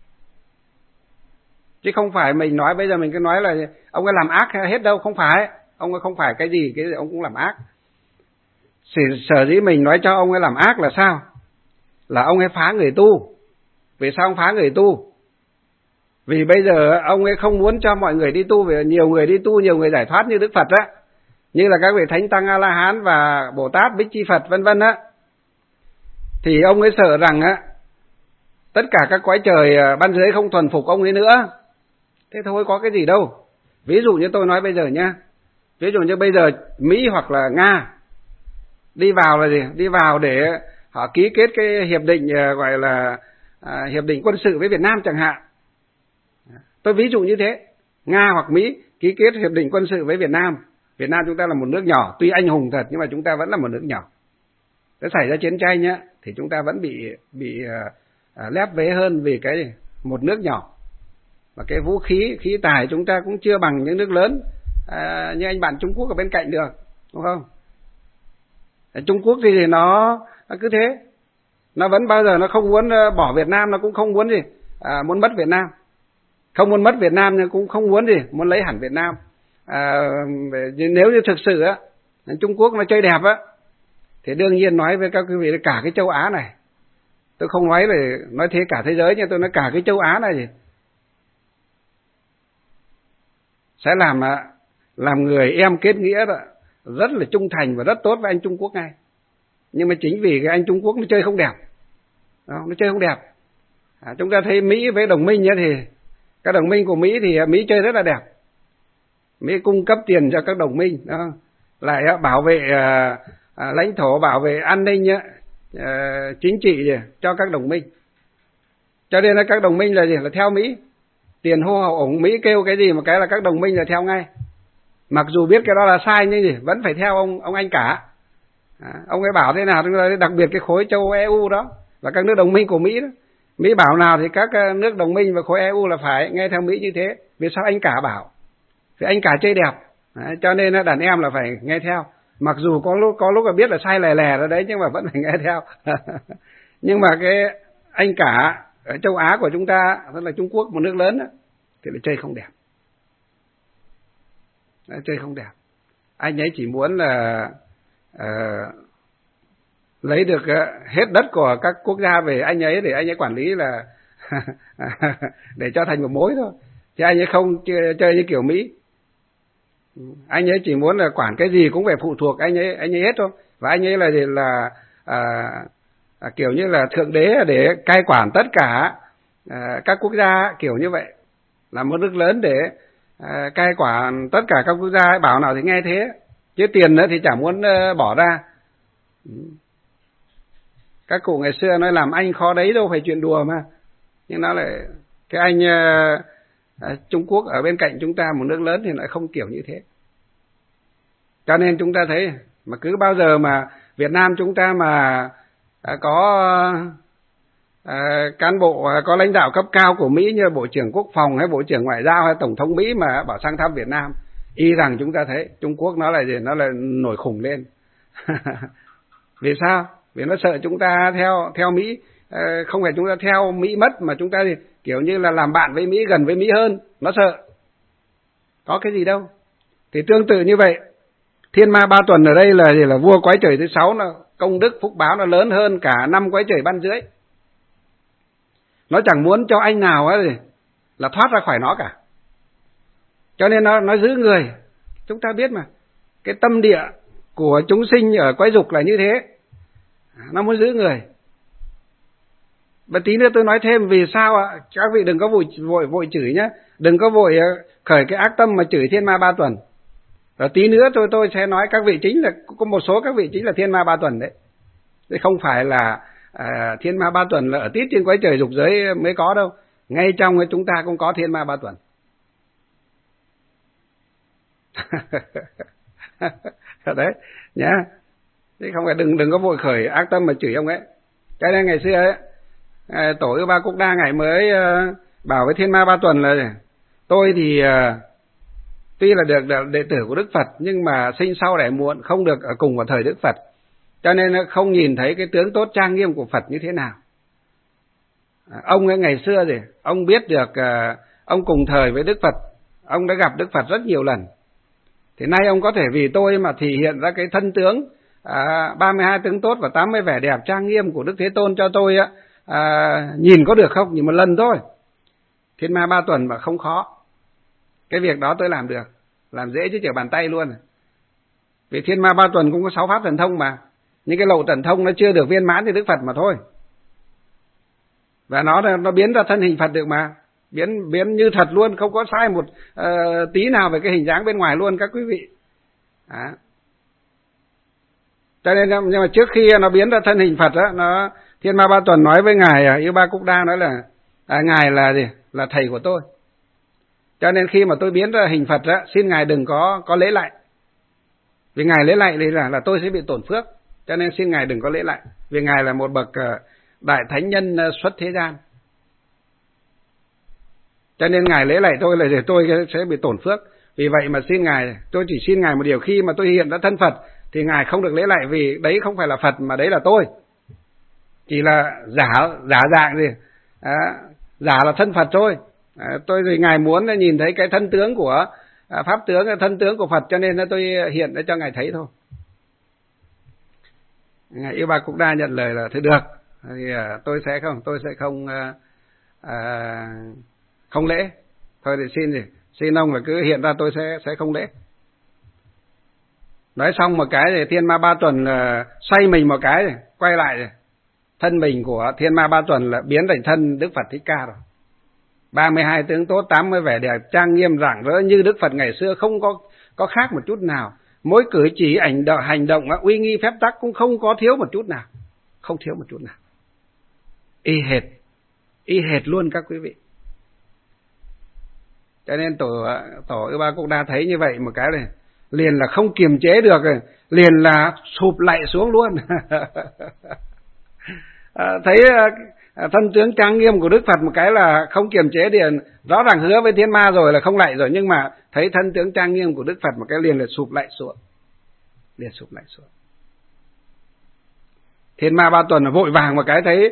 Chứ không phải mình nói bây giờ mình cứ nói là ông ấy làm ác hết đâu, không phải. Ông ấy không phải cái gì ông cũng làm ác. Sở dĩ mình nói cho ông ấy làm ác là sao? Là ông ấy phá người tu. Vì sao ông phá người tu? Vì bây giờ ông ấy không muốn cho mọi người đi tu, vì nhiều người đi tu, nhiều người giải thoát như Đức Phật á, như là các vị Thánh Tăng A-la-hán và Bồ Tát, Bích Chi Phật vân vân á, thì ông ấy sợ rằng á tất cả các cõi trời ban dưới không thuần phục ông ấy nữa. Thế thôi có cái gì đâu. Ví dụ như tôi nói bây giờ nhá, ví dụ như bây giờ Mỹ hoặc là Nga đi vào là gì? Đi vào để họ ký kết cái hiệp định gọi là hiệp định quân sự với Việt Nam chẳng hạn. Tôi ví dụ như thế, Nga hoặc Mỹ ký kết hiệp định quân sự với Việt Nam. Việt Nam chúng ta là một nước nhỏ, tuy anh hùng thật nhưng mà chúng ta vẫn là một nước nhỏ. Nếu xảy ra chiến tranh nhá, thì chúng ta vẫn bị lép vế hơn vì cái một nước nhỏ. Và cái vũ khí, khí tài chúng ta cũng chưa bằng những nước lớn như anh bạn Trung Quốc ở bên cạnh được, đúng không? Trung Quốc thì nó cứ thế, nó vẫn bao giờ nó không muốn bỏ Việt Nam, nó cũng không muốn gì muốn mất Việt Nam, không muốn mất Việt Nam nhưng cũng không muốn gì muốn lấy hẳn Việt Nam. Nếu như thực sự á Trung Quốc nó chơi đẹp á thì đương nhiên nói với các quý vị là cả cái châu Á này, tôi không nói thế cả thế giới, nhưng tôi nói cả cái châu Á này gì sẽ làm người em kết nghĩa đó, rất là trung thành và rất tốt với anh Trung Quốc ngay. Nhưng mà chính vì cái anh Trung Quốc nó chơi không đẹp, nó chơi không đẹp. Chúng ta thấy Mỹ với đồng minh nhá, thì các đồng minh của Mỹ thì Mỹ chơi rất là đẹp. Mỹ cung cấp tiền cho các đồng minh, lại bảo vệ lãnh thổ, bảo vệ an ninh chính trị cho các đồng minh. Cho nên là các đồng minh là gì? Là theo Mỹ. Tiền hô hậu ủng, Mỹ kêu cái gì mà cái là các đồng minh là theo ngay. Mặc dù biết cái đó là sai nhưng gì vẫn phải theo ông anh cả. Ông ấy bảo thế nào, đặc biệt cái khối châu Âu EU đó và các nước đồng minh của Mỹ đó. Mỹ bảo nào thì các nước đồng minh và khối EU là phải nghe theo Mỹ như thế. Vì sao anh cả bảo? Vì anh cả chơi đẹp, cho nên đàn em là phải nghe theo. Mặc dù có lúc là biết là sai lè lè rồi đấy, nhưng mà vẫn phải nghe theo. Nhưng mà cái anh cả ở châu Á của chúng ta, tức là Trung Quốc, một nước lớn đó, thì lại chơi không đẹp. Chơi không đẹp. Anh ấy chỉ muốn là lấy được hết đất của các quốc gia về anh ấy để anh ấy quản lý, là để cho thành một mối thôi. Chứ anh ấy không chơi như kiểu Mỹ. Anh ấy chỉ muốn là quản cái gì cũng phải phụ thuộc anh ấy hết thôi. Và anh ấy là kiểu như là thượng đế để cai quản tất cả các quốc gia kiểu như vậy. Là một nước lớn để cai quản tất cả các quốc gia, bảo nào thì nghe thế. Chứ tiền nữa thì chẳng muốn bỏ ra. Các cụ ngày xưa nói làm anh khó đấy, đâu phải chuyện đùa mà. Nhưng nó lại cái anh Trung Quốc ở bên cạnh chúng ta, một nước lớn, thì lại không kiểu như thế. Cho nên chúng ta thấy mà cứ bao giờ mà Việt Nam chúng ta mà có cán bộ, có lãnh đạo cấp cao của Mỹ như Bộ trưởng Quốc phòng hay Bộ trưởng Ngoại giao hay Tổng thống Mỹ mà bảo sang thăm Việt Nam, y rằng chúng ta thấy Trung Quốc nó là gì? Nó là nổi khủng lên. Vì sao? Vì nó sợ chúng ta theo Mỹ, không phải chúng ta theo Mỹ mất, mà chúng ta thì kiểu như là làm bạn với Mỹ, gần với Mỹ hơn. Nó sợ. Có cái gì đâu. Thì tương tự như vậy, Thiên Ma Ba Tuần ở đây là gì? Là vua cõi trời thứ 6, nó công đức phúc báo nó lớn hơn cả 5 cõi trời ban dưới. Nó chẳng muốn cho anh nào ấy là thoát ra khỏi nó cả. Cho nên nó giữ người. Chúng ta biết mà, cái tâm địa của chúng sinh ở cõi dục là như thế. Nó muốn giữ người. Và tí nữa tôi nói thêm vì sao ạ. Các vị đừng có vội chửi nhé. Đừng có vội khởi cái ác tâm mà chửi thiên ma ba tuần. Rồi tí nữa tôi sẽ nói các vị chính là, có một số các vị chính là thiên ma ba tuần đấy. Thế không phải là thiên ma ba tuần là ở tít trên cõi trời dục giới mới có đâu. Ngay trong chúng ta cũng có thiên ma ba tuần. Đấy nhá. Thế không phải đừng có vội khởi ác tâm mà chửi ông ấy. Cái này ngày xưa ấy, tổ Yêu Ba Cúc Đa ngày mới bảo với thiên ma ba tuần là tôi thì tuy là được đệ tử của Đức Phật nhưng mà sinh sau đẻ muộn, không được ở cùng vào thời Đức Phật, cho nên không nhìn thấy cái tướng tốt trang nghiêm của Phật như thế nào. Ông ấy ngày xưa thì ông biết được, ông cùng thời với Đức Phật, ông đã gặp Đức Phật rất nhiều lần. Thì nay ông có thể vì tôi mà thể hiện ra cái thân tướng 32 tướng tốt và 80 vẻ đẹp trang nghiêm của Đức Thế Tôn cho tôi nhìn có được không? Nhìn một lần thôi. Thiên ma ba tuần mà không khó. Cái việc đó tôi làm được, làm dễ chứ trở bàn tay luôn. Vì thiên ma ba tuần cũng có 6 pháp thần thông mà. Nhưng cái lậu thần thông nó chưa được viên mãn thì Đức Phật mà thôi. Và nó biến ra thân hình Phật được mà. Biến như thật luôn, không có sai một tí nào về cái hình dáng bên ngoài luôn các quý vị. Cho nên nhưng mà trước khi nó biến ra thân hình Phật á, thiên ma ba tuần nói với ngài Yêu Ba Cúc Đa nói là ngài là gì? Là thầy của tôi. Cho nên khi mà tôi biến ra hình Phật á, xin ngài đừng có lễ lại. Vì ngài lễ lại thì là tôi sẽ bị tổn phước. Cho nên xin ngài đừng có lễ lại. Vì ngài là một bậc đại thánh nhân xuất thế gian. Cho nên ngài lễ lại tôi là để tôi sẽ bị tổn phước. Vì vậy mà xin ngài, tôi chỉ xin ngài một điều, khi mà tôi hiện ra thân Phật thì ngài không được lễ lại, vì đấy không phải là Phật mà đấy là tôi. Chỉ là giả dạng gì, giả là thân Phật thôi. Tôi thì ngài muốn nhìn thấy cái thân tướng của pháp tướng, thân tướng của Phật, cho nên tôi hiện để cho ngài thấy thôi. Ngài Yêu Ba Cúc Đa nhận lời là thôi được, thì tôi sẽ không lễ. Thôi thì xin ông là cứ hiện ra, tôi sẽ không lễ. Nói xong một cái thì thiên ma ba tuần xoay mình một cái rồi, quay lại rồi. Thân mình của thiên ma ba tuần là biến thành thân Đức Phật Thích Ca rồi. 32 tướng tốt, 80 vẻ đẹp trang nghiêm rạng rỡ như Đức Phật ngày xưa, không có khác một chút nào. Mỗi cử chỉ hành động uy nghi phép tắc cũng không có thiếu một chút nào. Không thiếu một chút nào. Y hệt luôn các quý vị. Cho nên tổ Yêu Ba Cúc Đa thấy như vậy một cái này, liền là không kiềm chế được rồi, liền là sụp lạy xuống luôn. Thấy thân tướng trang nghiêm của Đức Phật một cái là không kiềm chế, liền rõ ràng hứa với thiên ma rồi là không lạy rồi, nhưng mà thấy thân tướng trang nghiêm của Đức Phật một cái liền là sụp lạy xuống. Thiên ma ba tuần là vội vàng một cái, thấy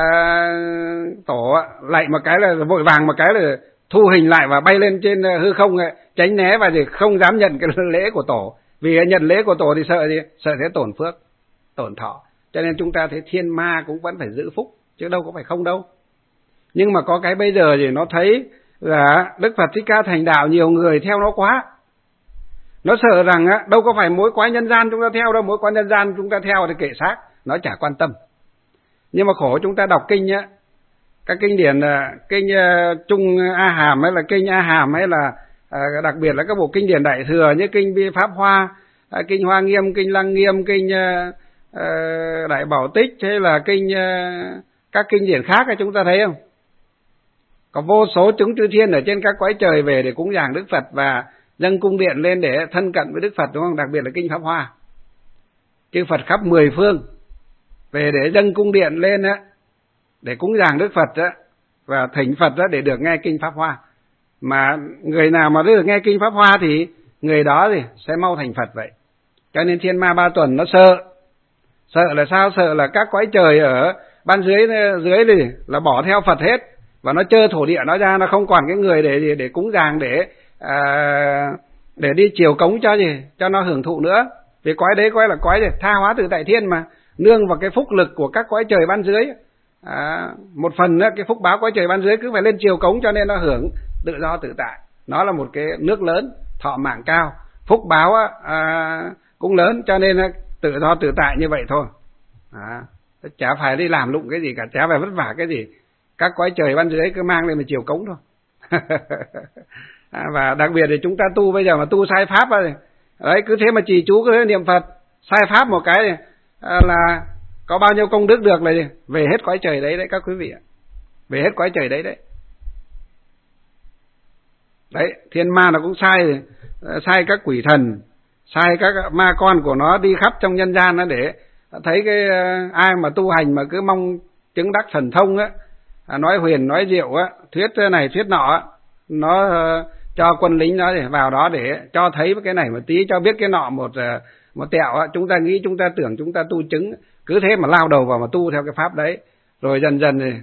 tổ lạy một cái là vội vàng một cái là thu hình lại và bay lên trên hư không, tránh né và thì không dám nhận cái lễ của tổ. Vì nhận lễ của tổ thì sợ sẽ tổn phước, tổn thọ. Cho nên chúng ta thấy thiên ma cũng vẫn phải giữ phúc, chứ đâu có phải không đâu. Nhưng mà có cái bây giờ thì nó thấy là Đức Phật Thích Ca thành đạo, nhiều người theo nó quá. Nó sợ rằng đâu có phải mỗi quái nhân gian chúng ta theo đâu, mỗi quái nhân gian chúng ta theo thì kệ xác, nó chả quan tâm. Nhưng mà khổ chúng ta đọc kinh nhá, các kinh điển, kinh Trung A Hàm hay là kinh A Hàm, hay là đặc biệt là các bộ kinh điển Đại Thừa như kinh Vi Pháp Hoa, kinh Hoa Nghiêm, kinh Lăng Nghiêm, kinh Đại Bảo Tích, hay là các kinh điển khác ấy, chúng ta thấy không? Có vô số chúng chư thiên ở trên các cõi trời về để cúng dường Đức Phật và dâng cung điện lên để thân cận với Đức Phật, đúng không? Đặc biệt là kinh Pháp Hoa, chư Phật khắp 10 phương về để dâng cung điện lên để cúng dường Đức Phật và thỉnh Phật để được nghe kinh Pháp Hoa. Mà người nào mà được nghe kinh Pháp Hoa thì người đó thì sẽ mau thành Phật vậy. Cho nên thiên ma ba tuần nó sợ là sao? Sợ là các cõi trời ở ban dưới thì là bỏ theo Phật hết, và nó trơ thổ địa nó ra, nó không còn cái người để cúng dường, để đi chiều cống cho nó hưởng thụ nữa. Vì cõi đấy là cõi tha hóa tự tại thiên mà, nương vào cái phúc lực của các cõi trời ban dưới. Một phần cái phúc báo cõi trời ban dưới cứ phải lên chiều cống, cho nên nó hưởng tự do tự tại. Nó là một cái nước lớn, thọ mạng cao, phúc báo cũng lớn, cho nên tự do tự tại như vậy thôi. Chả phải đi làm lụng cái gì cả, chả phải vất vả cái gì. Các cõi trời ban dưới cứ mang lên mà chiều cống thôi. Và đặc biệt thì chúng ta tu bây giờ mà tu sai pháp rồi đấy, cứ thế mà trì chú, cứ thế niệm Phật sai pháp một cái là có bao nhiêu công đức được là gì? Về hết cõi trời đấy các quý vị ạ, về hết cõi trời đấy. Đấy, thiên ma nó cũng sai các quỷ thần, sai các ma con của nó đi khắp trong nhân gian đó, để thấy cái ai mà tu hành mà cứ mong chứng đắc thần thông á, nói huyền nói diệu á, thuyết này thuyết nọ á, nó cho quân lính nó để vào đó để cho thấy cái này một tí, cho biết cái nọ một tẹo á, chúng ta nghĩ, chúng ta tưởng, chúng ta tu chứng, cứ thế mà lao đầu vào mà tu theo cái pháp đấy, rồi dần dần thì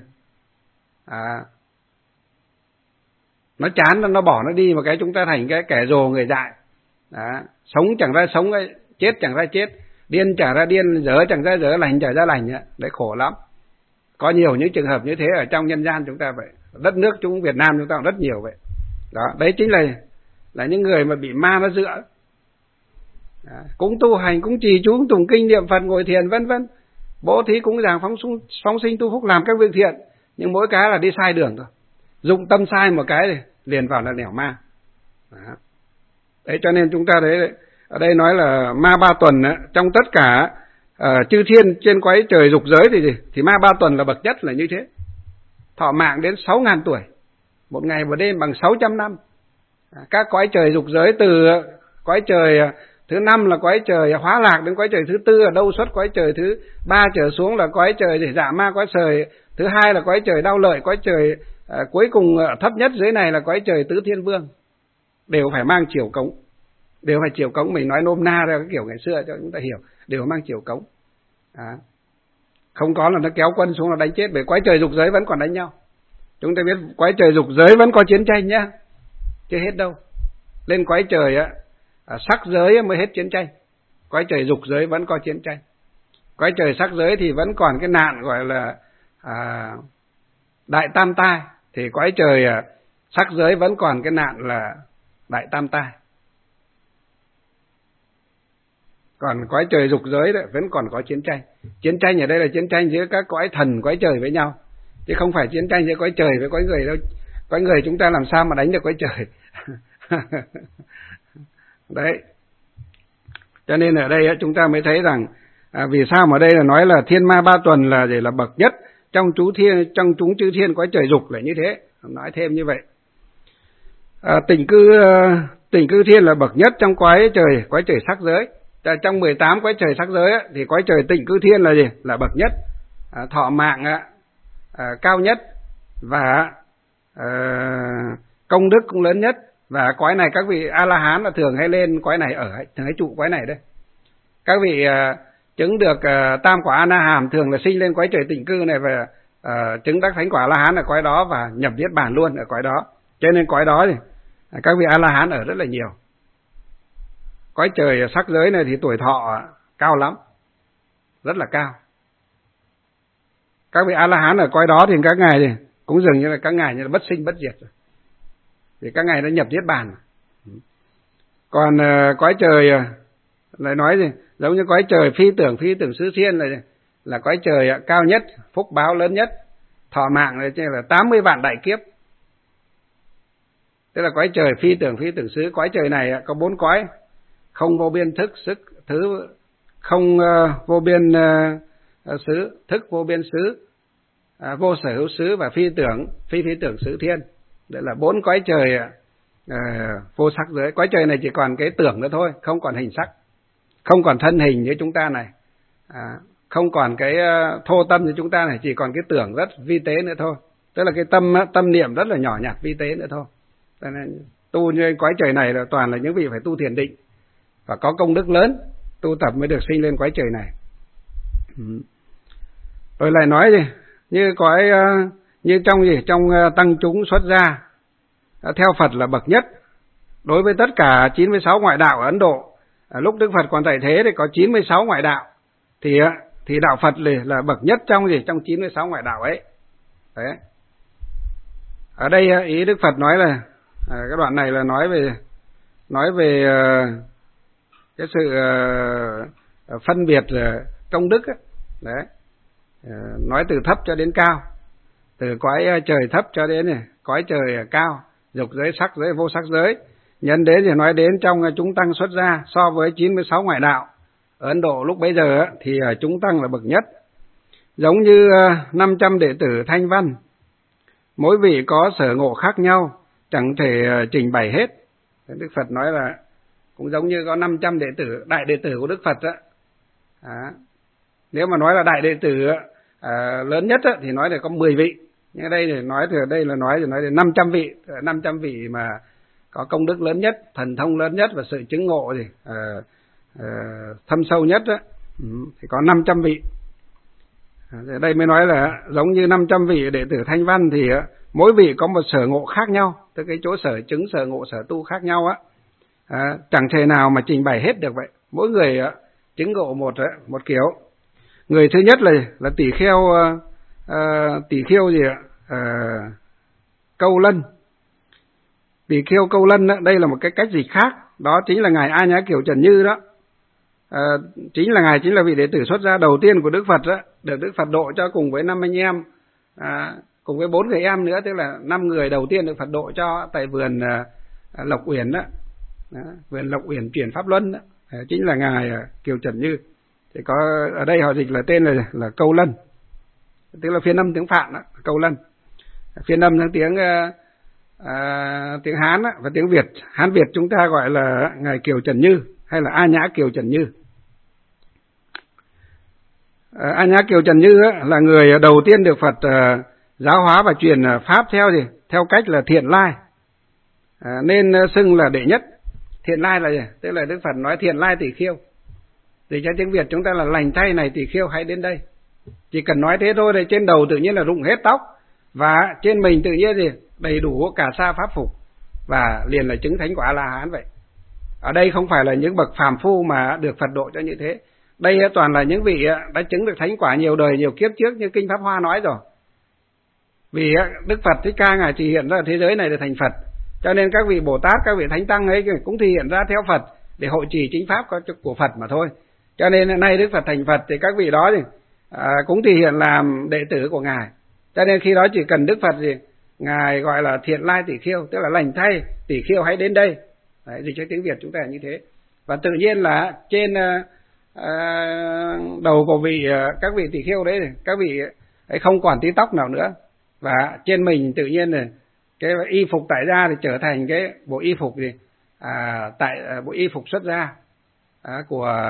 nó chán, nó bỏ nó đi một cái, chúng ta thành cái kẻ rồ người dại. Đó. Sống chẳng ra sống, chết chẳng ra chết, điên chẳng ra điên, dở chẳng ra dở, lành chẳng ra lành. Đấy, khổ lắm. Có nhiều những trường hợp như thế ở trong nhân gian chúng ta vậy. Đất nước chúng Việt Nam chúng ta cũng rất nhiều vậy. Đó, đấy chính là những người mà bị ma nó dựa. Đó. Cũng tu hành, cũng trì chú, cũng tụng kinh niệm Phật, ngồi thiền vân vân, bố thí cúng dường, phóng sinh tu phúc, làm các việc thiện, nhưng mỗi cái là đi sai đường thôi. Dụng tâm sai một cái thì liền vào là nẻo ma. Đó. Đấy, cho nên chúng ta thấy ở đây nói là ma ba tuần ấy, trong tất cả chư thiên trên cõi trời dục giới thì ma ba tuần là bậc nhất là như thế. Thọ mạng đến 6.000 tuổi, một ngày một đêm bằng 600 năm. Các cõi trời dục giới, từ cõi trời thứ 5 là cõi trời hóa lạc, đến cõi trời thứ 4 là đâu xuất, cõi trời thứ 3 trở xuống là cõi trời để dạ ma, cõi trời thứ 2 là cõi trời đau lợi, cõi trời cuối cùng thấp nhất dưới này là cõi trời tứ thiên vương, đều phải mang chiều cống. Đều phải chiều cống, mình nói nôm na ra cái kiểu ngày xưa cho chúng ta hiểu, đều mang chiều cống. Không có là nó kéo quân xuống là đánh chết, bởi cõi trời dục giới vẫn còn đánh nhau. Chúng ta biết cõi trời dục giới vẫn có chiến tranh nhá, chưa hết đâu. Lên cõi trời sắc giới mới hết chiến tranh, cõi trời dục giới vẫn có chiến tranh. Cõi trời sắc giới thì vẫn còn cái nạn gọi là đại tam tai, thì cõi trời sắc giới vẫn còn cái nạn là đại tam tai. Còn cõi trời dục giới đấy vẫn còn có chiến tranh. Chiến tranh ở đây là chiến tranh giữa các cõi thần cõi trời với nhau, chứ không phải chiến tranh giữa cõi trời với cõi người đâu. Cõi người chúng ta làm sao mà đánh được cõi trời. Đấy. Cho nên ở đây chúng ta mới thấy rằng vì sao mà đây là nói là thiên ma ba tuần là để là bậc nhất trong chúng chư thiên cõi trời dục là như thế, nói thêm như vậy. Tỉnh cư thiên là bậc nhất trong cõi trời sắc giới. Trong 18 cõi trời sắc giới thì cõi trời tịnh cư thiên là gì? Là bậc nhất, thọ mạng cao nhất, và công đức cũng lớn nhất. Và cõi này các vị A La Hán là thường hay lên cõi này ở, thường hay trụ cõi này đây. Các vị chứng được tam quả A Na Hàm thường là sinh lên cõi trời tịnh cư này, và chứng đắc thánh quả A La Hán ở cõi đó, và nhập niết bàn luôn ở cõi đó. Cho nên cõi đó thì các vị A La Hán ở rất là nhiều. Cõi trời sắc giới này thì tuổi thọ cao lắm, rất là cao. Các vị A La Hán ở cõi đó thì các ngài thì cũng dường như là các ngài như là bất sinh bất diệt rồi, thì các ngài đã nhập niết bàn. Còn cõi trời lại nói gì giống như cõi trời phi tưởng xứ thiên là cõi trời cao nhất, phúc báo lớn nhất, thọ mạng là 80 vạn đại kiếp. Tức là cõi trời phi tưởng xứ. Cõi trời này có 4 cõi: không vô biên thức sức thứ, không vô biên xứ, thức vô biên xứ, vô sở hữu xứ, và phi tưởng xứ thiên. Đây là 4 cõi trời vô sắc giới. Cõi trời này chỉ còn cái tưởng nữa thôi, không còn hình sắc, không còn thân hình như chúng ta này, không còn cái thô tâm như chúng ta này, chỉ còn cái tưởng rất vi tế nữa thôi. Tức là cái tâm niệm rất là nhỏ nhặt vi tế nữa thôi. Cho nên tu như cõi trời này là toàn là những vị phải tu thiền định và có công đức lớn, tu tập mới được sinh lên cõi trời này. Rồi lại nói gì như cõi như trong tăng chúng xuất gia theo Phật là bậc nhất. Đối với tất cả 96 ngoại đạo ở Ấn Độ, lúc Đức Phật còn tại thế thì có 96 ngoại đạo, thì đạo Phật là bậc nhất trong 96 ngoại đạo ấy. Đấy. Ở đây ý Đức Phật nói là cái đoạn này là nói về cái sự phân biệt công đức ấy. Đấy. Nói từ thấp cho đến cao, từ cõi trời thấp cho đến cõi trời cao, dục giới, sắc giới, vô sắc giới. Nhân đến thì nói đến trong chúng tăng xuất gia so với 96 ngoại đạo. Ở Ấn Độ lúc bấy giờ thì chúng tăng là bậc nhất. Giống như 500 đệ tử Thanh Văn, mỗi vị có sở ngộ khác nhau, chẳng thể trình bày hết. Đức Phật nói là cũng giống như có 500 đệ tử, đại đệ tử của Đức Phật đó. Nếu mà nói là đại đệ tử lớn nhất thì nói là có 10 vị. Nhưng đây thì nói đến 500 vị, 500 vị mà có công đức lớn nhất, thần thông lớn nhất và sự chứng ngộ thì thâm sâu nhất đó, thì có 500 vị. Đây mới nói là giống như 500 vị đệ tử Thanh Văn thì mỗi vị có một sở ngộ khác nhau, tức cái chỗ sở chứng, sở ngộ, sở tu khác nhau á. Chẳng thể nào mà trình bày hết được vậy. Mỗi người chứng ngộ một kiểu. Người thứ nhất là tỷ kheo Câu Lân. Tỷ kheo Câu Lân đó, đây là một cái cách dịch khác, đó chính là ngài A Nhã Kiều Trần Như đó. Chính là vị đệ tử xuất gia đầu tiên của Đức Phật đó, được Đức Phật độ cho cùng với 5 anh em, cùng với 4 người em nữa, tức là 5 người đầu tiên được Phật độ cho tại vườn Lộc Uyển đó. Vườn Lộc Uyển chuyển Pháp Luân đó, chính là ngài Kiều Trần Như. Thì có ở đây họ dịch là tên là Câu Lân, tức là phiên âm tiếng Phạn đó, Câu Lân. Phiên âm sang tiếng Hán đó, và tiếng Việt, Hán Việt chúng ta gọi là ngài Kiều Trần Như hay là A Nhã Kiều Trần Như. A Nhã Kiều Trần Như là người đầu tiên được Phật giáo hóa và truyền pháp theo cách là thiện lai, nên xưng là đệ nhất. Thiện lai là gì? Tức là Đức Phật nói thiện lai tỷ kheo. Thì cho tiếng Việt chúng ta là lành thay này tỷ kheo hãy đến đây. Chỉ cần nói thế thôi thì trên đầu tự nhiên là rụng hết tóc, và trên mình tự nhiên gì đầy đủ cả sa pháp phục, và liền là chứng thánh của A La Hán vậy. Ở đây không phải là những bậc phàm phu mà được Phật độ cho như thế. Đây toàn là những vị đã chứng được thánh quả nhiều đời nhiều kiếp trước, như kinh Pháp Hoa nói rồi. Vì Đức Phật Thích Ca ngài chỉ hiện ra thế giới này để thành Phật, cho nên các vị Bồ Tát, các vị Thánh Tăng ấy cũng thể hiện ra theo Phật để hộ trì chính pháp của Phật mà thôi. Cho nên nay Đức Phật thành Phật thì các vị đó thì cũng thể hiện làm đệ tử của ngài. Cho nên khi đó chỉ cần Đức Phật thì ngài gọi là thiện lai tỷ kheo, tức là lành thay tỷ kheo hãy đến đây. Đấy, dịch cho tiếng Việt chúng ta là như thế. Và tự nhiên là trên đầu của các vị tỷ kheo đấy, các vị ấy không còn tí tóc nào nữa, và trên mình tự nhiên này cái y phục tại gia thì trở thành cái bộ y phục gì bộ y phục xuất gia của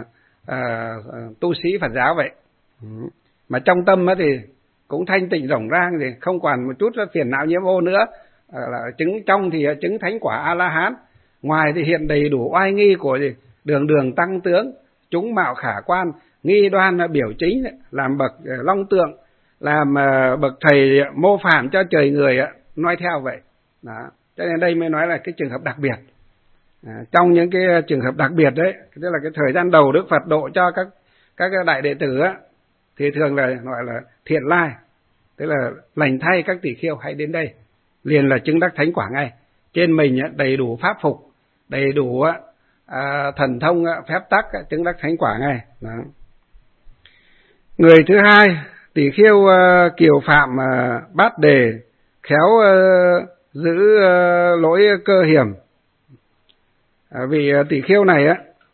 tu sĩ Phật giáo vậy. Mà trong tâm thì cũng thanh tịnh rộng rang, thì không còn một chút phiền não nhiễm ô nữa. Chứng trong thì chứng thánh quả A La Hán, ngoài thì hiện đầy đủ oai nghi của đường đường tăng tướng, chúng mạo khả quan, nghi đoan biểu chính, làm bậc long tượng, làm bậc thầy mô phạm cho trời người noi theo vậy. Đó. Cho nên đây mới nói là cái trường hợp đặc biệt. Trong những cái trường hợp đặc biệt đấy, tức là cái thời gian đầu Đức Phật độ cho các đại đệ tử thì thường là gọi là thiện lai, tức là lành thay các tỷ kheo hãy đến đây, liền là chứng đắc thánh quả ngay. Trên mình đầy đủ pháp phục, đầy đủ thần thông phép tắc, chứng đắc thánh quả ngay. Đó. Người thứ hai, tỷ kheo Kiều Phạm Bát Đề, khéo giữ lỗi cơ hiểm. Vị tỷ kheo này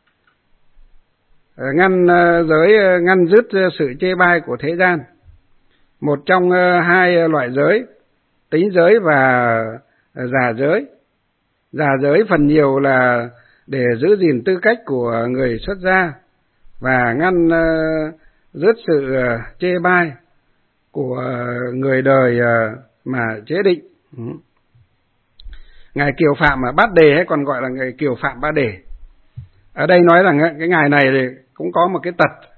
ngăn dứt sự chê bai của thế gian, một trong hai loại giới, tính giới và giả giới. Giả giới phần nhiều là để giữ gìn tư cách của người xuất gia và ngăn dứt sự chê bai của người đời mà chế định. Ngài Kiều Phạm Bát Đề hay còn gọi là ngài Kiều Phạm Ba Đề. Ở đây nói rằng cái ngài này thì cũng có một cái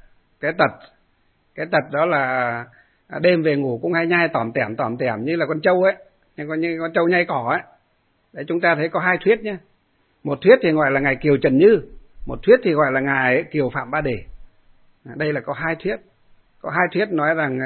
tật đó là đêm về ngủ cũng hay nhai tỏm tẻm như là con trâu ấy, như con trâu nhai cỏ ấy. Đấy, chúng ta thấy có hai thuyết nhé. Một thuyết thì gọi là ngài Kiều Trần Như, một thuyết thì gọi là ngài Kiều Phạm Ba Đề. Đây là có hai thuyết. Có hai thuyết nói rằng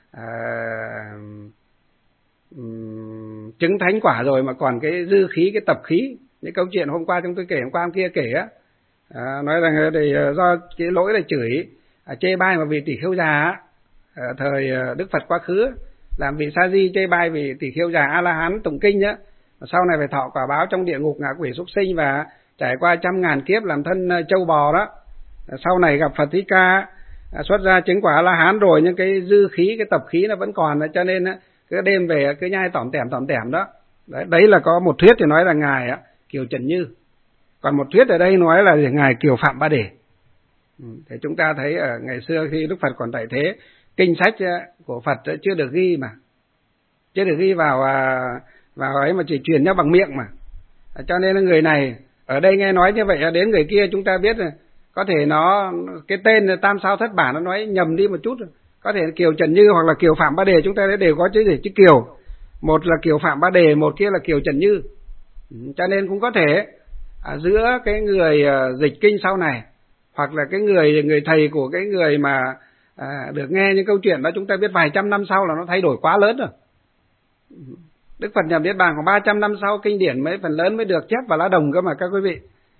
chứng thánh quả rồi mà còn cái dư khí, cái tập khí. Những câu chuyện hôm qua chúng tôi kể, hôm qua hôm kia kể nói rằng thì do cái lỗi là chửi chê bai mà vị tỷ kheo già thời Đức Phật quá khứ, làm vị sa di chê bai vị tỷ kheo già A La Hán tụng kinh sau này phải thọ quả báo trong địa ngục ngạ quỷ súc sinh và trải qua 100.000 kiếp làm thân trâu bò đó. Sau này gặp Phật Thích Ca xuất ra chứng quả A-la-hán rồi, nhưng cái dư khí, cái tập khí nó vẫn còn, cho nên cứ đêm về cứ nhai tỏm tẻm đó. Đấy là có một thuyết thì nói là ngài Kiều Trần Như, còn một thuyết ở đây nói là ngài Kiều Phạm Ba Đề. Thì chúng ta thấy ở ngày xưa khi Đức Phật còn tại thế, kinh sách của Phật chưa được ghi mà, chưa được ghi vào ấy mà chỉ truyền nhau bằng miệng mà. Cho nên người này ở đây nghe nói như vậy, đến người kia chúng ta biết rồi, có thể nó cái tên Tam Sao Thất Bản nó nói nhầm đi một chút, có thể Kiều Trần Như hoặc là Kiều Phạm Ba Đề, chúng ta đều có chữ gì, chữ Kiều, một là Kiều Phạm Ba Đề, một kia là Kiều Trần Như. Cho nên cũng có thể giữa cái người dịch kinh sau này hoặc là cái người thầy của cái người mà được nghe những câu chuyện đó, chúng ta biết vài trăm năm sau là nó thay đổi quá lớn rồi. Đức Phật nhập Niết Bàn khoảng 300 năm sau, kinh điển mấy phần lớn mới được chép vào lá đồng cơ mà các quý vị.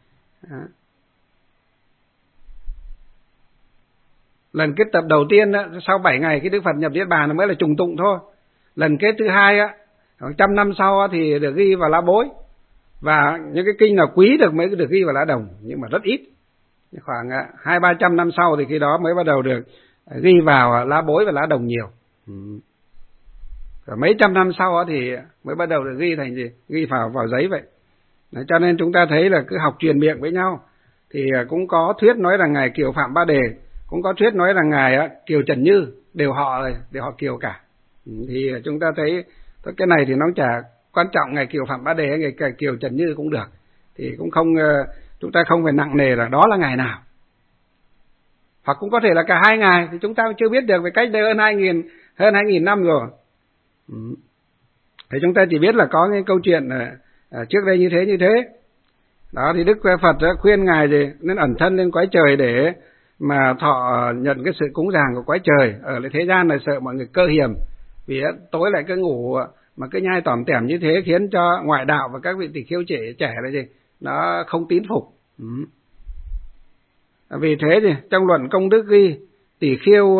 Lần kết tập đầu tiên sau 7 ngày khi Đức Phật nhập Niết Bàn mới là trùng tụng thôi. Lần kết thứ hai khoảng 100 năm sau thì được ghi vào lá bối, và những cái kinh nào quý được mới được ghi vào lá đồng, nhưng mà rất ít. Khoảng 200-300 năm sau thì khi đó mới bắt đầu được ghi vào lá bối và lá đồng nhiều. Và mấy trăm năm sau thì mới bắt đầu được ghi thành gì, ghi vào giấy vậy. Đấy, cho nên chúng ta thấy là cứ học truyền miệng với nhau. Thì cũng có thuyết nói rằng ngài Kiều Phạm Ba Đề, cũng có thuyết nói rằng ngài Kiều Trần Như, đều họ Kiều cả. Thì chúng ta thấy cái này thì nó chả quan trọng, ngài Kiều Phạm Ba Đề hay ngài Kiều Trần Như cũng được. Thì cũng không, chúng ta không phải nặng nề là đó là ngài nào. Hoặc cũng có thể là cả hai ngài, thì chúng ta chưa biết được, về cách đây hơn 2.000 năm rồi. Thì chúng ta chỉ biết là có cái câu chuyện trước đây như thế. Đó thì Đức Phật đã khuyên ngài gì nên ẩn thân lên cõi trời để mà thọ nhận cái sự cúng dường của cõi trời. Ở lại thế gian này sợ mọi người cơ hiểm, vì tối lại cứ ngủ mà cứ nhai tỏm tẻm như thế khiến cho ngoại đạo và các vị tỳ kheo trẻ là gì nó không tín phục. Vì thế thì trong luận công đức ghi tỳ kheo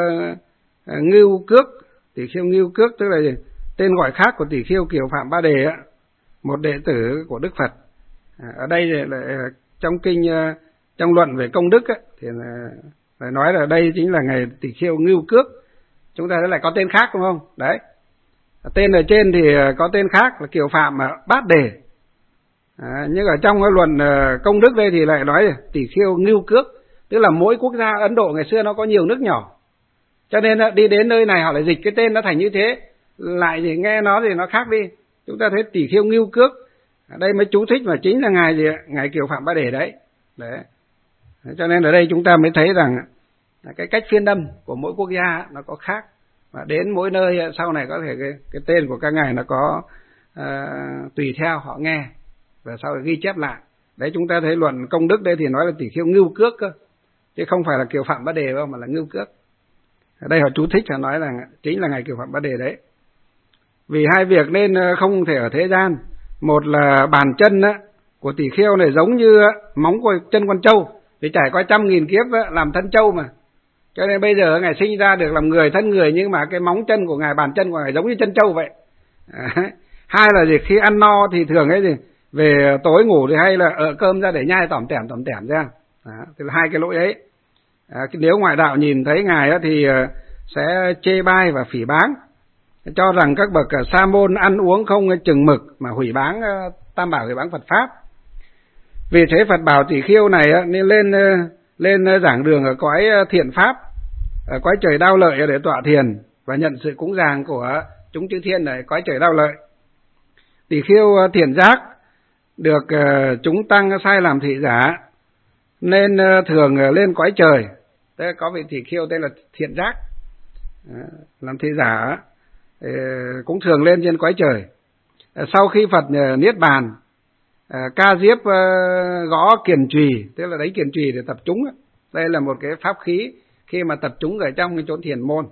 Ngưu Cước, tỳ kheo Ngưu Cước tức là gì? Tên gọi khác của tỳ kheo Kiều Phạm Ba Đề một đệ tử của Đức Phật. Ở đây là trong kinh, trong luận về công đức thì lại nói là đây chính là ngài tỳ kheo Ngưu Cước. Chúng ta lại có tên khác đúng không? Đấy. Tên ở trên thì có tên khác là Kiều Phạm Bát Đề. Nhưng ở trong cái luận công đức đây thì lại nói tỳ kheo Ngưu Cước, tức là mỗi quốc gia Ấn Độ ngày xưa nó có nhiều nước nhỏ, cho nên đi đến nơi này họ lại dịch cái tên nó thành như thế, lại thì nghe nó thì nó khác đi. Chúng ta thấy tỳ kheo Ngưu Cước ở đây mới chú thích mà chính là ngài Kiều Phạm Ba Đề đấy. Cho nên ở đây chúng ta mới thấy rằng cái cách phiên âm của mỗi quốc gia nó có khác, và đến mỗi nơi sau này có thể cái tên của các ngài nó có tùy theo họ nghe và sau ghi chép lại. Đấy, chúng ta thấy luận công đức đây thì nói là tỳ kheo Ngưu Cước cơ, chứ không phải là Kiều Phạm Ba Đề đâu, mà là Ngưu Cước. Ở đây họ chú thích, họ nói là chính là ngài Kiều Phạm Ba Đề đấy. Vì hai việc nên không thể ở thế gian. Một là bàn chân của tỳ kheo này giống như móng của chân con trâu, vì trải qua 100.000 kiếp làm thân trâu mà, cho nên bây giờ ngài sinh ra được làm người, thân người, nhưng mà cái móng chân của ngài, bàn chân của ngài giống như chân trâu vậy. Hai là gì, khi ăn no thì thường ấy gì về tối ngủ thì hay là cơm ra để nhai tỏm tẻm ra. Thì là hai cái lỗi ấy. Nếu ngoại đạo nhìn thấy ngài thì sẽ chê bai và phỉ báng, cho rằng các bậc sa môn ăn uống không chừng mực mà hủy báng tam bảo, hủy báng Phật pháp. Vì thế Phật bảo tỳ kheo này nên lên giảng đường ở cõi thiện pháp, ở cõi trời Đao Lợi để tọa thiền và nhận sự cúng dường của chúng chư thiên ở cõi trời Đao Lợi. Tỳ kheo thiện giác được chúng tăng sai làm thị giả nên thường lên cõi trời. Thế có vị tỳ kheo tên là thiện giác làm thị giả cũng thường lên trên cõi trời. Sau khi Phật niết bàn, ca diếp gõ kiền trùy, tức là đánh kiền trùy để tập trung. Đây là một cái pháp khí khi mà tập trung ở trong cái chốn thiền môn.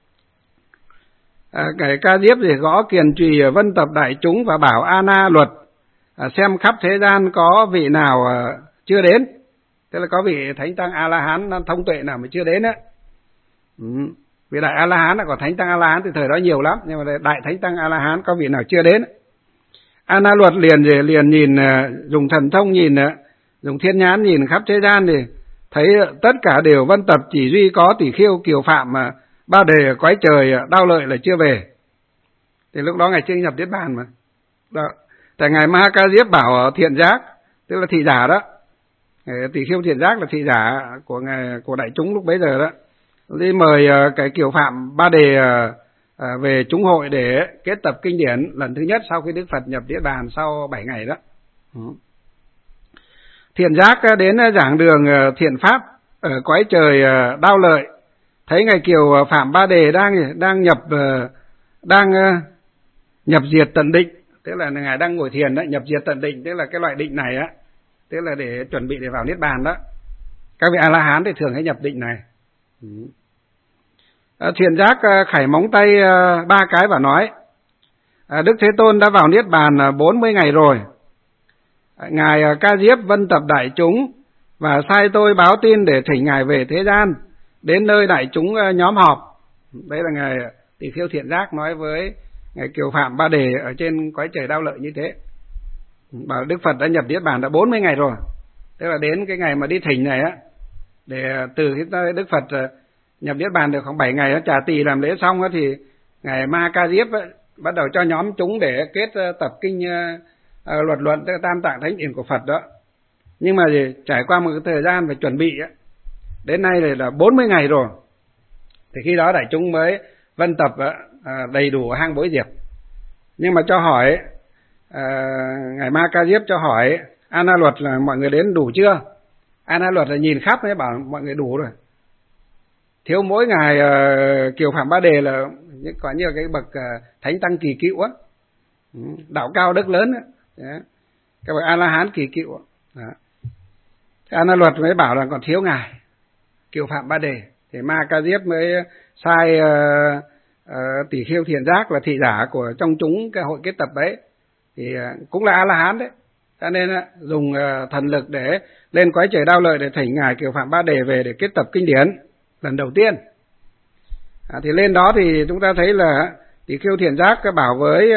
Cái ca diếp thì gõ kiền trùy vân tập đại chúng và bảo a na luật, xem khắp thế gian có vị nào chưa đến, tức là có vị thánh tăng a la hán thông tuệ nào mà chưa đến á. Vì đại a la hán là còn thánh tăng a la hán thì thời đó nhiều lắm, nhưng mà đại thánh tăng a la hán có vị nào chưa đến. A Na Luật liền nhìn, dùng thần thông nhìn, dùng thiên nhãn nhìn khắp thế gian thì thấy tất cả đều vân tập, chỉ duy có Tỷ Khưu, Kiều Phạm, Ba Đề, Quái Trời, Đao Lợi là chưa về. Thì lúc đó ngài chưa nhập Niết Bàn mà. Đó. Tại ngài Ma Ca Diếp bảo thiện giác, tức là thị giả đó. Tỷ Khưu thiện giác là thị giả của đại chúng lúc bấy giờ đó. Đi mời cái Kiều Phạm, Ba Đề về chúng hội để kết tập kinh điển lần thứ nhất sau khi Đức Phật nhập Niết Bàn sau 7 ngày đó. Thiện giác đến giảng đường thiện pháp ở Quái Trời, Đao Lợi, thấy ngài Kiều Phạm, Ba Đề đang nhập diệt tận định, tức là ngài đang ngồi thiền đó, nhập diệt tận định, tức là cái loại định này á, tức là để chuẩn bị để vào Niết Bàn đó. Các vị A La Hán thì thường hay nhập định này. Thiện giác khảy móng tay 3 cái và nói: Đức Thế Tôn đã vào Niết Bàn 40 ngày rồi. Ngài Ca Diếp vân tập đại chúng và sai tôi báo tin để thỉnh ngài về thế gian, đến nơi đại chúng nhóm họp. Đấy là ngài Tỷ Khưu thiện giác nói với ngài Kiều Phạm, Ba Đề ở trên Quái Trời, Đao Lợi như thế. Bảo Đức Phật đã nhập Niết Bàn đã 40 ngày rồi. Tức là đến cái ngày mà đi thỉnh này á, để từ khi Đức Phật nhập Niết Bàn được khoảng 7 ngày, Trà Tỳ làm lễ xong á, thì ngài Ma Ca Diếp bắt đầu cho nhóm chúng để kết tập kinh luật luận, tức là Tam Tạng Thánh Điển của Phật đó. Nhưng mà trải qua một cái thời gian phải chuẩn bị á, đến nay là 40 ngày rồi. Thì khi đó đại chúng mới vân tập đầy đủ hang Bối Diệp. Nhưng mà cho hỏi, ngài Ma Ca Diếp cho hỏi A Na Luật là mọi người đến đủ chưa? A Na Luật là nhìn khắp mới bảo mọi người đủ rồi. Thiếu mỗi ngài Kiều Phạm, Ba Đề là có nhiều cái bậc thánh tăng kỳ cựu á, đạo cao đức lớn á, các bậc A La Hán kỳ cựu. A Na Luật mới bảo là còn thiếu ngài Kiều Phạm, Ba Đề. Thì Ma Ca Diếp mới sai Tỷ Khưu thiện giác là thị giả của trong chúng cái hội kết tập ấy, thì cũng là A La Hán đấy, cho nên dùng thần lực để lên Quái Trời, Đao Lợi để thỉnh ngài Kiều Phạm, Ba Đề về để kết tập kinh điển lần đầu tiên. Thì lên đó thì chúng ta thấy là Tỷ Khưu thiện giác bảo với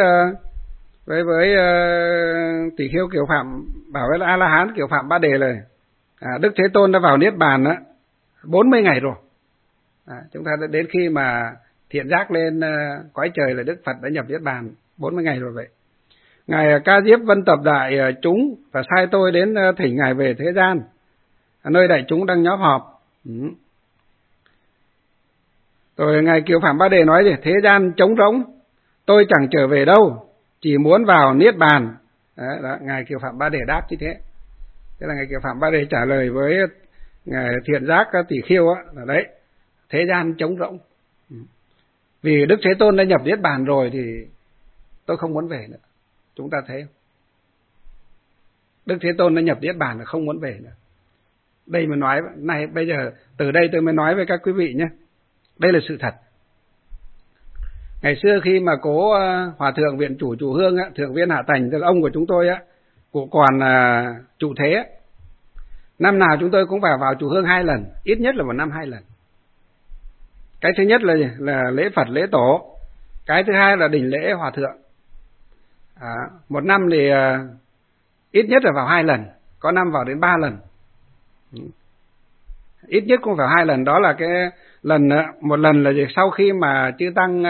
Tỷ Khưu Kiều Phạm, bảo với A La Hán Kiều Phạm, Ba Đề là Đức Thế Tôn đã vào Niết Bàn 40 ngày rồi. Chúng ta đến khi mà thiện giác lên Quái Trời là Đức Phật đã nhập Niết Bàn 40 ngày rồi vậy. Ngài Ca Diếp vân tập đại chúng và sai tôi đến thỉnh ngài về thế gian, nơi đại chúng đang nhóm họp. Rồi ngài Kiều Phạm, Ba Đề nói gì? Thế gian trống rỗng, tôi chẳng trở về đâu, chỉ muốn vào Niết Bàn. Đó, ngài Kiều Phạm, Ba Đề đáp như thế. Thế là ngài Kiều Phạm, Ba Đề trả lời với ngài thiện giác Tỷ Khưu là đấy, thế gian trống rỗng. Vì Đức Thế Tôn đã nhập Niết Bàn rồi thì tôi không muốn về nữa. Chúng ta thấy không? Đức Thế Tôn đã nhập Niết Bàn là không muốn về nữa. Đây mà nói này, bây giờ từ đây tôi mới nói với các quý vị nhé. Đây là sự thật. Ngày xưa khi mà cố Hòa Thượng Viện Chủ Chùa Hương, Thượng Viên Hạ Thành, tức là ông của chúng tôi, cụ còn trụ thế. Năm nào chúng tôi cũng vào Chùa Hương 2 lần, ít nhất là một năm 2 lần. Cái thứ nhất là lễ Phật, lễ Tổ. Cái thứ hai là đỉnh lễ Hòa Thượng. Một năm thì ít nhất là vào 2 lần, có năm vào đến 3 lần. Ít nhất cũng vào 2 lần. Đó là cái một lần là sau khi mà chư tăng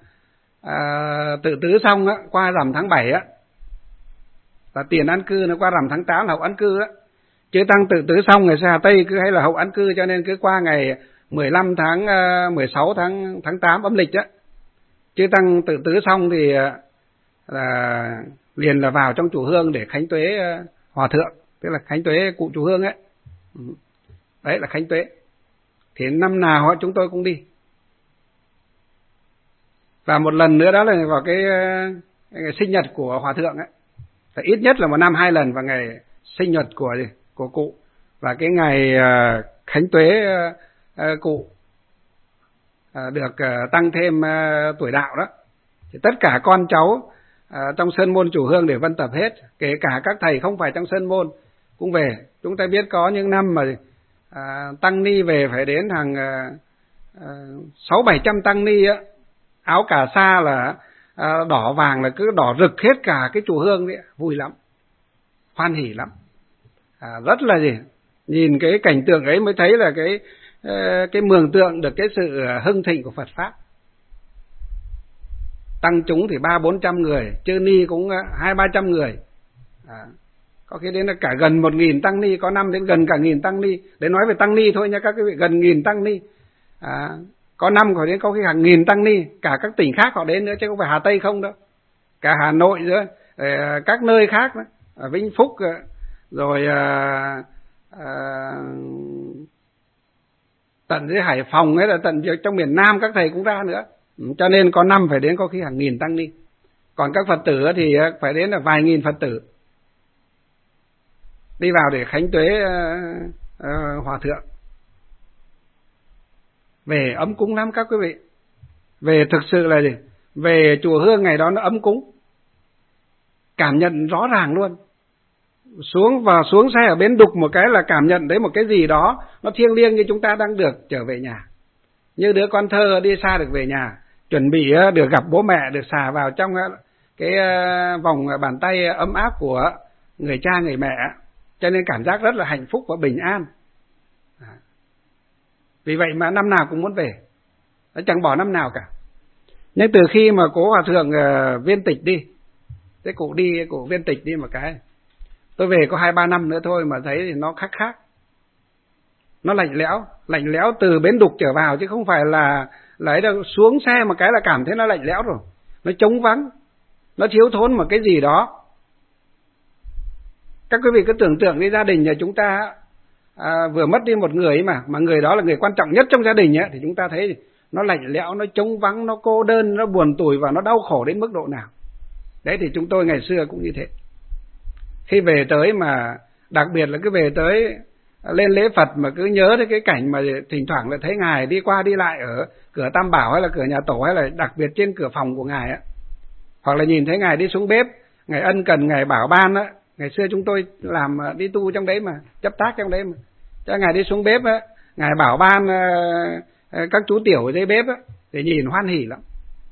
tự tứ xong qua rằm tháng 7 là tiền ăn cư, nó qua rằm tháng 8 là hậu ăn cư chư tăng tự tứ xong ngày Hà Tây cứ hay là hậu ăn cư, cho nên cứ qua ngày 16 tháng 8 âm lịch chư tăng tự tứ xong thì là liền là vào trong Chùa Hương để khánh tuế Hòa Thượng, tức là khánh tuế cụ Chùa Hương ấy. Đấy là khánh tuế. Thì năm nào chúng tôi cũng đi. Và một lần nữa đó là vào cái ngày sinh nhật của Hòa Thượng ấy. Thì ít nhất là một năm 2 lần vào ngày sinh nhật của cụ và cái ngày khánh tuế cụ được tăng thêm tuổi đạo đó. Thì tất cả con cháu trong sơn môn Chùa Hương để vân tập hết, kể cả các thầy không phải trong sơn môn cũng về. Chúng ta biết có những năm mà tăng ni về phải đến hàng 600-700 tăng ni áo cà sa là đỏ vàng là cứ đỏ rực hết cả cái chùa Hương đấy, vui lắm, hoan hỉ lắm, rất là gì, nhìn cái cảnh tượng ấy mới thấy là cái mường tượng được cái sự hưng thịnh của Phật pháp. Tăng chúng thì 300-400 người, chư ni cũng 200-300 người, có khi đến là cả gần 1.000 tăng ni, có năm đến gần cả 1.000 tăng ni. Để nói về tăng ni thôi nha các quý vị, gần 1.000 tăng ni, có năm có đến có khi hàng 1.000 tăng ni, cả các tỉnh khác họ đến nữa chứ không phải Hà Tây không đâu, cả Hà Nội nữa, các nơi khác nữa, ở Vĩnh Phúc rồi tận dưới Hải Phòng hay là tận trong miền Nam các thầy cũng ra nữa. Cho nên có năm phải đến có khi hàng 1.000 tăng ni. Còn các Phật tử thì phải đến là vài nghìn Phật tử đi vào để khánh tuế hòa thượng. Về ấm cúng lắm các quý vị. Về thực sự là gì? Về chùa Hương ngày đó nó ấm cúng, cảm nhận rõ ràng luôn. Xuống xe ở Bến Đục một cái là cảm nhận đấy một cái gì đó nó thiêng liêng, như chúng ta đang được trở về nhà, như đứa con thơ đi xa được về nhà, chuẩn bị được gặp bố mẹ, được xà vào trong cái vòng bàn tay ấm áp của người cha người mẹ, cho nên cảm giác rất là hạnh phúc và bình an. Vì vậy mà năm nào cũng muốn về, nó chẳng bỏ năm nào cả. Nhưng từ khi mà cố hòa thượng Viên Tịch đi, thế cụ Viên Tịch đi một cái, tôi về có 2-3 năm nữa thôi mà thấy thì nó khác. Nó lạnh lẽo từ Bến Đục trở vào, chứ không phải là ấy đâu. Xuống xe một cái là cảm thấy nó lạnh lẽo rồi, nó trống vắng, nó thiếu thốn một cái gì đó. Các quý vị cứ tưởng tượng cái gia đình nhà chúng ta vừa mất đi một người mà người đó là người quan trọng nhất trong gia đình ấy, thì chúng ta thấy nó lạnh lẽo, nó trống vắng, nó cô đơn, nó buồn tủi và nó đau khổ đến mức độ nào. Đấy thì chúng tôi ngày xưa cũng như thế. Khi về tới mà đặc biệt là cứ về tới lên lễ Phật mà cứ nhớ tới cái cảnh mà thỉnh thoảng lại thấy Ngài đi qua đi lại ở cửa Tam Bảo hay là cửa nhà tổ, hay là đặc biệt trên cửa phòng của Ngài á, hoặc là nhìn thấy Ngài đi xuống bếp, Ngài ân cần, Ngài bảo ban á. Ngày xưa chúng tôi làm đi tu trong đấy mà, chấp tác trong đấy mà, cho Ngài đi xuống bếp á, Ngài bảo ban các chú tiểu ở dưới bếp á, để nhìn hoan hỉ lắm.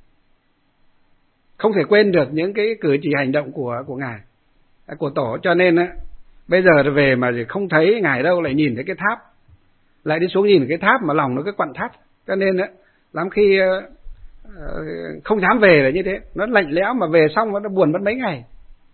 Không thể quên được những cái cử chỉ hành động của Ngài, của tổ. Cho nên á, bây giờ về mà không thấy Ngài đâu, lại nhìn thấy cái tháp, lại đi xuống nhìn cái tháp mà lòng nó cứ quặn thắt. Cho nên á, lắm khi không dám về là như thế. Nó lạnh lẽo mà về xong nó buồn mất mấy ngày.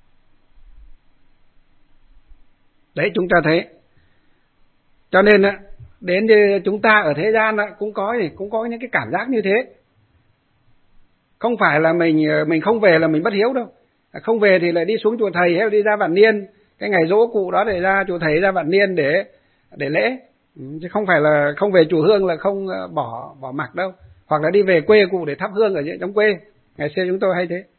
Đấy, chúng ta thấy. Cho nên á, đến như chúng ta ở thế gian á, cũng có những cái cảm giác như thế. Không phải là mình không về là mình bất hiếu đâu. Không về thì lại đi xuống chùa thầy hay đi ra Vạn Niên, cái ngày giỗ cụ đó để ra chùa thầy ra Vạn Niên để lễ. Chứ không phải là không về chùa Hương là không bỏ mặc đâu. Hoặc là đi về quê cụ để thắp hương ở trong quê. Ngày xưa chúng tôi hay thế.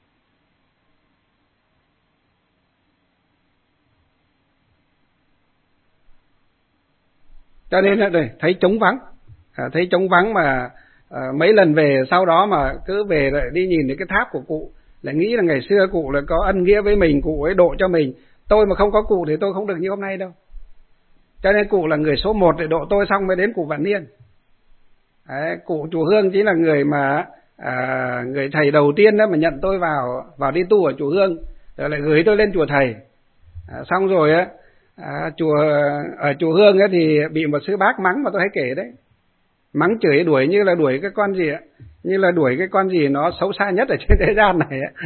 Cho nên là đây, thấy trống vắng mà mấy lần về sau đó mà cứ về lại đi nhìn đến cái tháp của cụ, lại nghĩ là ngày xưa cụ là có ân nghĩa với mình, cụ ấy độ cho mình. Tôi mà không có cụ thì tôi không được như hôm nay đâu. Cho nên cụ là người số 1 để độ tôi, xong mới đến cụ Vạn Niên. Đấy, cụ chùa Hương chính là người mà người thầy đầu tiên đó mà nhận tôi vào đi tu ở chùa Hương, rồi lại gửi tôi lên chùa thầy. Xong rồi á, ở chùa Hương ấy thì bị một sư bác mắng mà tôi hay kể đấy. Mắng chửi đuổi như là đuổi cái con gì ạ, như là đuổi cái con gì nó xấu xa nhất ở trên thế gian này á.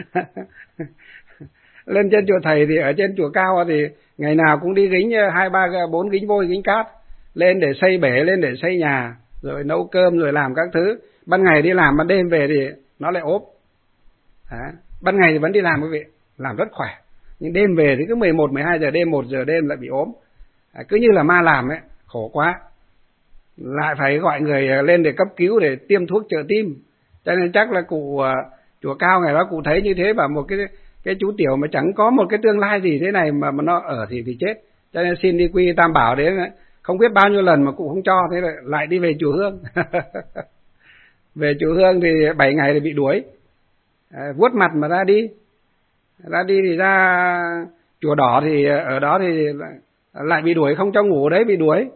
Lên trên chùa thầy thì ở trên chùa cao thì ngày nào cũng đi gính 2-3-4 gính vôi gính cát lên để xây bể, lên để xây nhà, rồi nấu cơm, rồi làm các thứ. Ban ngày đi làm, ban đêm về thì nó lại ốp. Ban ngày thì vẫn đi làm quý vị, làm rất khỏe, nhưng đêm về thì cứ 11-12 giờ đêm, 1 giờ đêm lại bị ốm. Cứ như là ma làm ấy, khổ quá. Lại phải gọi người lên để cấp cứu, để tiêm thuốc trợ tim. Cho nên chắc là cụ chùa cao ngày đó cụ thấy như thế, và một cái chú tiểu mà chẳng có một cái tương lai gì thế này mà nó ở thì chết. Cho nên xin đi quy Tam Bảo đến không biết bao nhiêu lần mà cụ không cho, thế lại đi về chùa Hương. Về chùa Hương thì 7 ngày thì bị đuổi, vuốt mặt mà ra đi thì ra chùa Đỏ thì ở đó thì lại bị đuổi, không cho ngủ đấy, bị đuổi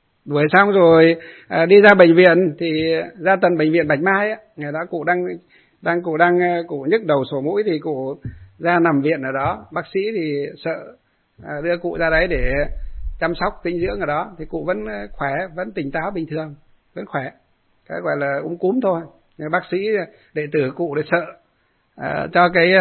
xong rồi đi ra bệnh viện thì ra tận bệnh viện Bạch Mai ấy, ngày đó cụ đang Cụ nhức đầu sổ mũi thì cụ ra nằm viện ở đó, bác sĩ thì sợ đưa cụ ra đấy để chăm sóc dinh dưỡng ở đó, thì cụ vẫn khỏe, vẫn tỉnh táo bình thường, vẫn khỏe. Cái gọi là cúm thôi. Nhưng bác sĩ đệ tử cụ để sợ cho cái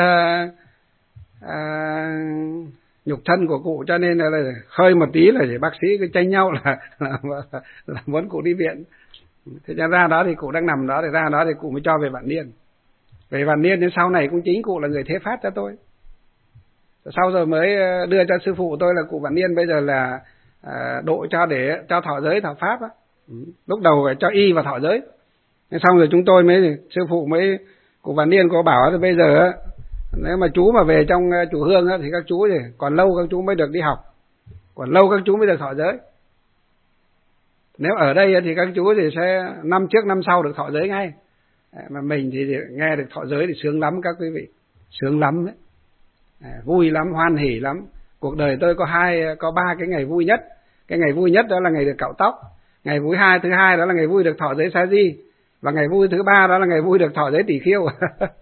nhục thân của cụ, cho nên là hơi một tí là để bác sĩ cứ tranh nhau là muốn cụ đi viện. Thế ra đó thì cụ đang nằm đó, thì ra đó thì cụ mới cho về Vạn Niên. Về Vạn Niên đến sau này cũng chính cụ là người thế phát cho tôi. Sau rồi mới đưa cho sư phụ tôi là cụ Vạn Niên bây giờ là độ để cho thọ giới thọ pháp á. Lúc đầu phải cho y và thọ giới. Thế xong rồi chúng tôi sư phụ cụ Vạn Niên có bảo là bây giờ nếu mà chú mà về trong chùa Hương á, thì các chú thì còn lâu các chú mới được đi học, còn lâu các chú mới được thọ giới. Nếu ở đây thì các chú thì sẽ năm trước năm sau được thọ giới ngay. Mà mình thì nghe được thọ giới thì sướng lắm các quý vị, sướng lắm đấy. Vui lắm, hoan hỉ lắm. Cuộc đời tôi có 3 cái ngày vui nhất. Cái ngày vui nhất đó là ngày được cạo tóc. Ngày vui thứ hai đó là ngày vui được thọ giới sa di. Và ngày vui thứ 3 đó là ngày vui được thọ giới tỷ khiêu.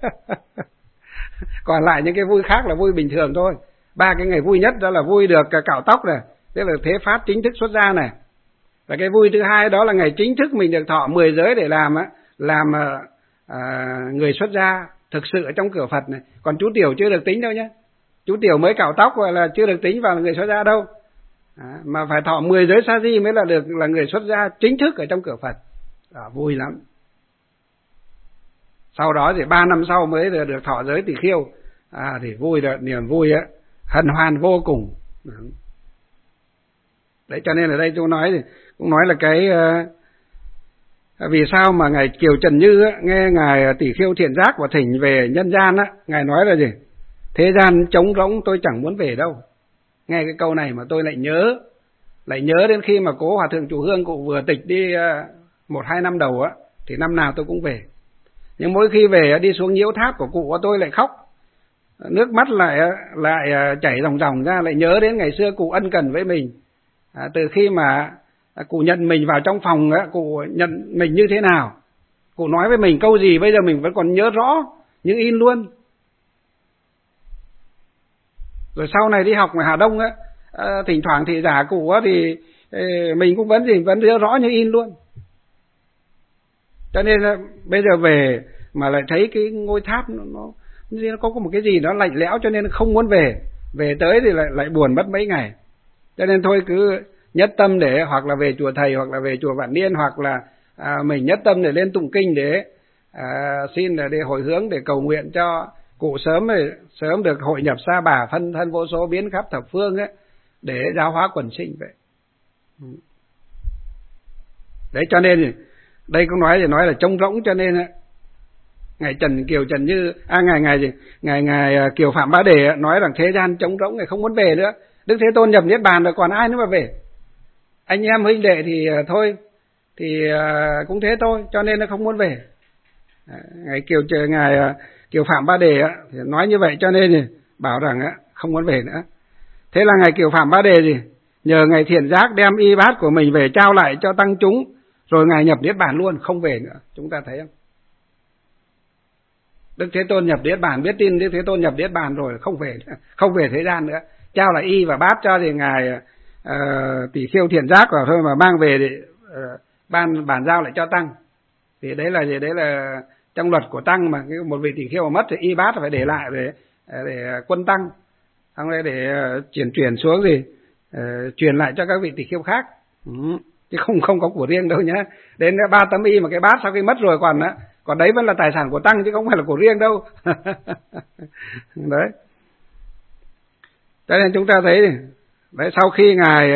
Còn lại những cái vui khác là vui bình thường thôi. 3 cái ngày vui nhất đó là vui được cạo tóc này, tức là thế phát chính thức xuất gia này. Và cái vui thứ hai đó là ngày chính thức mình được thọ 10 giới để làm người xuất gia thực sự ở trong cửa Phật này. Còn chú Tiểu chưa được tính đâu nhé. Chú Tiểu mới cạo tóc gọi là chưa được tính vào người xuất gia đâu. Mà phải thọ 10 giới sa di mới là người xuất gia chính thức ở trong cửa Phật. Vui lắm. Sau đó thì 3 năm sau mới được thọ giới tỷ khiêu. Thì vui rồi, niềm vui á, hân hoan vô cùng. Đấy, cho nên ở đây tôi cũng nói là cái vì sao mà ngài Kiều Trần Như á, nghe ngài Tỷ Khiêu Thiện Giác và thỉnh về nhân gian á, ngài nói là gì? Thế gian trống rỗng tôi chẳng muốn về đâu. Nghe cái câu này mà tôi lại nhớ đến khi mà cố Hòa thượng Chùa Hương cụ vừa tịch đi 1-2 năm đầu á, thì năm nào tôi cũng về. Nhưng mỗi khi về đi xuống nhiễu tháp của cụ tôi lại khóc, nước mắt lại chảy ròng ròng ra, lại nhớ đến ngày xưa cụ ân cần với mình. Từ khi mà cụ nhận mình vào trong phòng á, cụ nhận mình như thế nào, cụ nói với mình câu gì bây giờ mình vẫn còn nhớ rõ như in luôn. Rồi sau này đi học ngoài Hà Đông á, thỉnh thoảng thị giả cụ á thì mình cũng vẫn nhớ rõ như in luôn. Cho nên bây giờ về mà lại thấy cái ngôi tháp nó có một cái gì nó lạnh lẽo, cho nên không muốn về. Về tới thì lại buồn mất mấy ngày. Cho nên thôi cứ nhất tâm để hoặc là về chùa Thầy, hoặc là về chùa Vạn Niên, hoặc là mình nhất tâm để lên tụng kinh để xin để hồi hướng, để cầu nguyện cho cụ sớm được hội nhập Sa Bà, phân thân vô số biến khắp thập phương ấy, để giáo hóa quần sinh vậy. Đấy, cho nên đây cũng nói là trống rỗng, cho nên ngài Kiều Trần Như ngài Kiều Phạm Bá Đề nói rằng thế gian trống rỗng, ngài không muốn về nữa. Đức Thế Tôn nhập niết bàn rồi còn ai nữa mà về. Anh em huynh đệ thì thôi thì cũng thế thôi, cho nên nó không muốn về. Ngài Kiều Phạm Bá Đề thì nói như vậy, cho nên thì bảo rằng không muốn về nữa. Thế là ngài Kiều Phạm Bá Đề gì nhờ ngài Thiện Giác đem y bát của mình về trao lại cho tăng chúng, rồi ngài nhập niết bàn luôn, không về nữa. Chúng ta thấy không? Đức Thế Tôn nhập niết bàn, biết tin Đức Thế Tôn nhập niết bàn rồi, không về thế gian nữa. Trao lại y và bát cho thì ngài Tỷ Khiêu Thiện Giác vào thôi, mà mang về để bàn giao lại cho tăng. Thì đấy là trong luật của tăng, mà một vị tỷ khiêu mà mất thì y bát phải để lại để quân tăng, xong rồi để chuyển xuống thì truyền lại cho các vị tỷ khiêu khác. Chứ không có của riêng đâu nhá. Đến 3 tấm y mà cái bát sau khi mất rồi còn đấy vẫn là tài sản của tăng, chứ không phải là của riêng đâu. Đấy. Cho nên chúng ta thấy đấy, sau khi ngài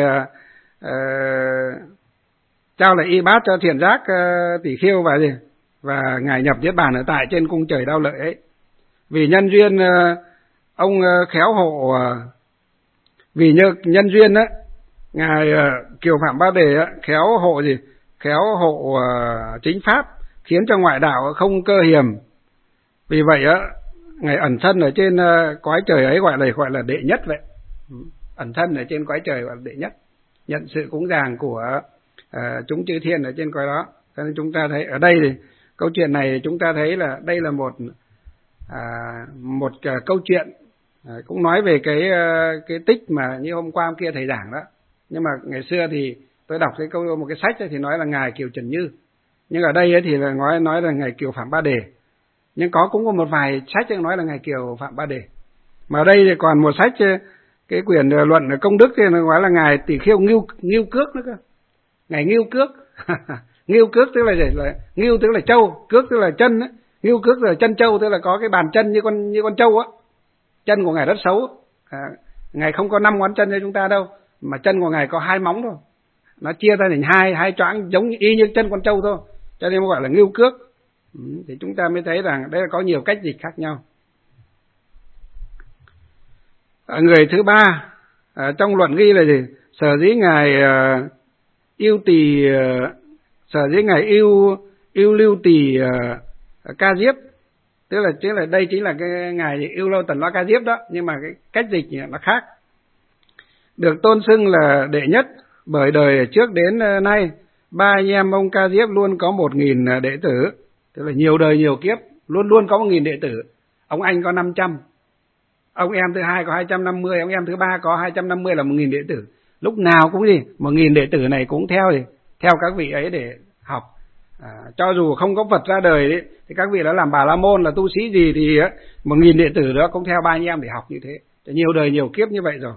trao lại y bát cho Thiện Giác Tỷ Khiêu và ngài nhập niết bàn ở tại trên cung trời Đao Lợi ấy, vì nhân duyên ông khéo hộ, vì nhân duyên á, ngài Kiều Phạm Bá Đề khéo hộ chính pháp, khiến cho ngoại đạo không cơ hiềm. Vì vậy á, ngài ẩn thân ở trên cõi trời ấy gọi là đệ nhất vậy. Ẩn thân ở trên cõi trời gọi là đệ nhất, nhận sự cúng dường của chúng chư thiên ở trên cõi đó. Cho nên chúng ta thấy ở đây thì câu chuyện này chúng ta thấy là đây là một một câu chuyện cũng nói về cái tích mà như hôm qua hôm kia thầy giảng đó. Nhưng mà ngày xưa thì tôi đọc một cái sách thì nói là ngài Kiều Trần Như, nhưng ở đây thì là nói là ngài Kiều Phạm Ba Đề. Nhưng cũng có một vài sách nói là ngài Kiều Phạm Ba Đề. Mà ở đây thì còn một sách, cái quyển luận công đức thì nó nói là ngài Tỷ Khiêu Ngưu Cước nữa cơ. Ngài Ngưu Cước. Ngưu Cước tức là ngưu tức là trâu, cước tức là chân ấy. Ngưu Cước là chân trâu, tức là có cái bàn chân như con trâu á. Chân của ngài rất xấu. Ngài không có 5 ngón chân như chúng ta đâu, mà chân của ngài có 2 móng thôi. Nó chia ra thành hai choáng giống y như chân con trâu thôi. Cho nên gọi là Ngưu Cước. Thì chúng ta mới thấy rằng đây là có nhiều cách dịch khác nhau. Người thứ ba trong luận ghi là gì? Sở dĩ ngài yêu lưu tỳ Ca Diếp, tức là đây chính là cái ngài Yêu Lâu Tần Loa Ca Diếp đó, nhưng mà cái cách dịch nó khác. Được tôn xưng là đệ nhất bởi đời trước đến nay 3 anh em ông Ca Diếp luôn có 1000 đệ tử, tức là nhiều đời nhiều kiếp luôn luôn có 1000 đệ tử. Ông anh có 500, ông em thứ hai có 250, ông em thứ ba có 250 là 1000 đệ tử. Lúc nào cũng gì 1000 đệ tử này cũng theo các vị ấy để học. Cho dù không có Phật ra đời đấy, thì các vị đã làm Bà La Môn là tu sĩ gì thì 1000 đệ tử đó cũng theo 3 anh em để học như thế. Nhiều đời nhiều kiếp như vậy rồi.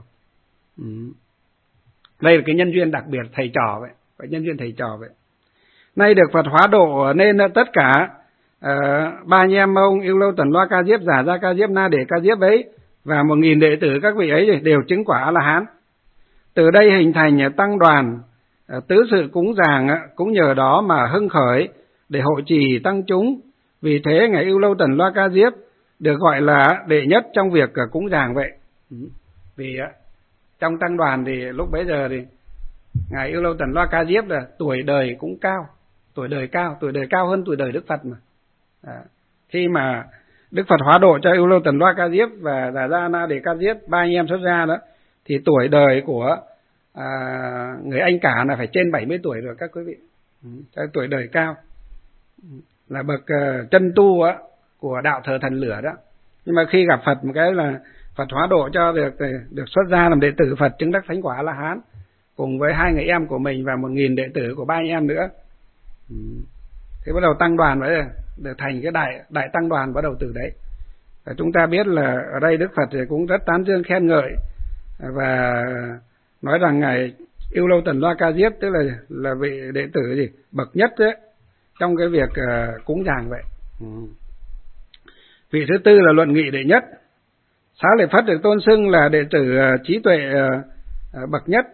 Đây là cái nhân duyên đặc biệt thầy trò vậy, phải nhân duyên thầy trò vậy. Nay được Phật hóa độ nên tất cả 3 anh em ông Yêu Lâu Tần Loa Ca Diếp, Giả Gia Ca Diếp, Na Để Ca Diếp ấy và 1000 đệ tử các vị ấy đều chứng quả A-la-hán. Từ đây hình thành tăng đoàn tứ sự cúng dường, cũng nhờ đó mà hưng khởi để hộ trì tăng chúng. Vì thế ngài Yêu Lâu Tần Loa Ca Diếp được gọi là đệ nhất trong việc cúng dường vậy. Vì trong tăng đoàn thì lúc bấy giờ thì ngài Yêu Lâu Tần Loa Ca Diếp là tuổi đời cũng cao, tuổi đời cao hơn tuổi đời Đức Phật mà. Khi mà Đức Phật hóa độ cho Yêu Lâu Tần Loa Ca Diếp và Giả Gia Na Đề Ca Diếp, 3 anh em xuất gia đó, thì tuổi đời của người anh cả là phải trên 70 tuổi rồi các quý vị. Tuổi đời cao, là bậc chân tu của đạo thờ thần lửa đó. Nhưng mà khi gặp Phật một cái là Phật hóa độ cho được xuất gia làm đệ tử Phật, chứng đắc thánh quả A-la-hán cùng với 2 người em của mình và 1000 đệ tử của 3 anh em nữa. Thế bắt đầu tăng đoàn mới được thành cái đại tăng đoàn, bắt đầu từ đấy. Và chúng ta biết là ở đây Đức Phật cũng rất tán dương khen ngợi và nói rằng ngài Yêu Lâu Tần Loa Ca Diếp tức là vị đệ tử bậc nhất đấy, trong cái việc cúng dường vậy. Vị thứ tư là luận nghị đệ nhất. Xá Lợi Phất được tôn xưng là đệ tử trí tuệ bậc nhất.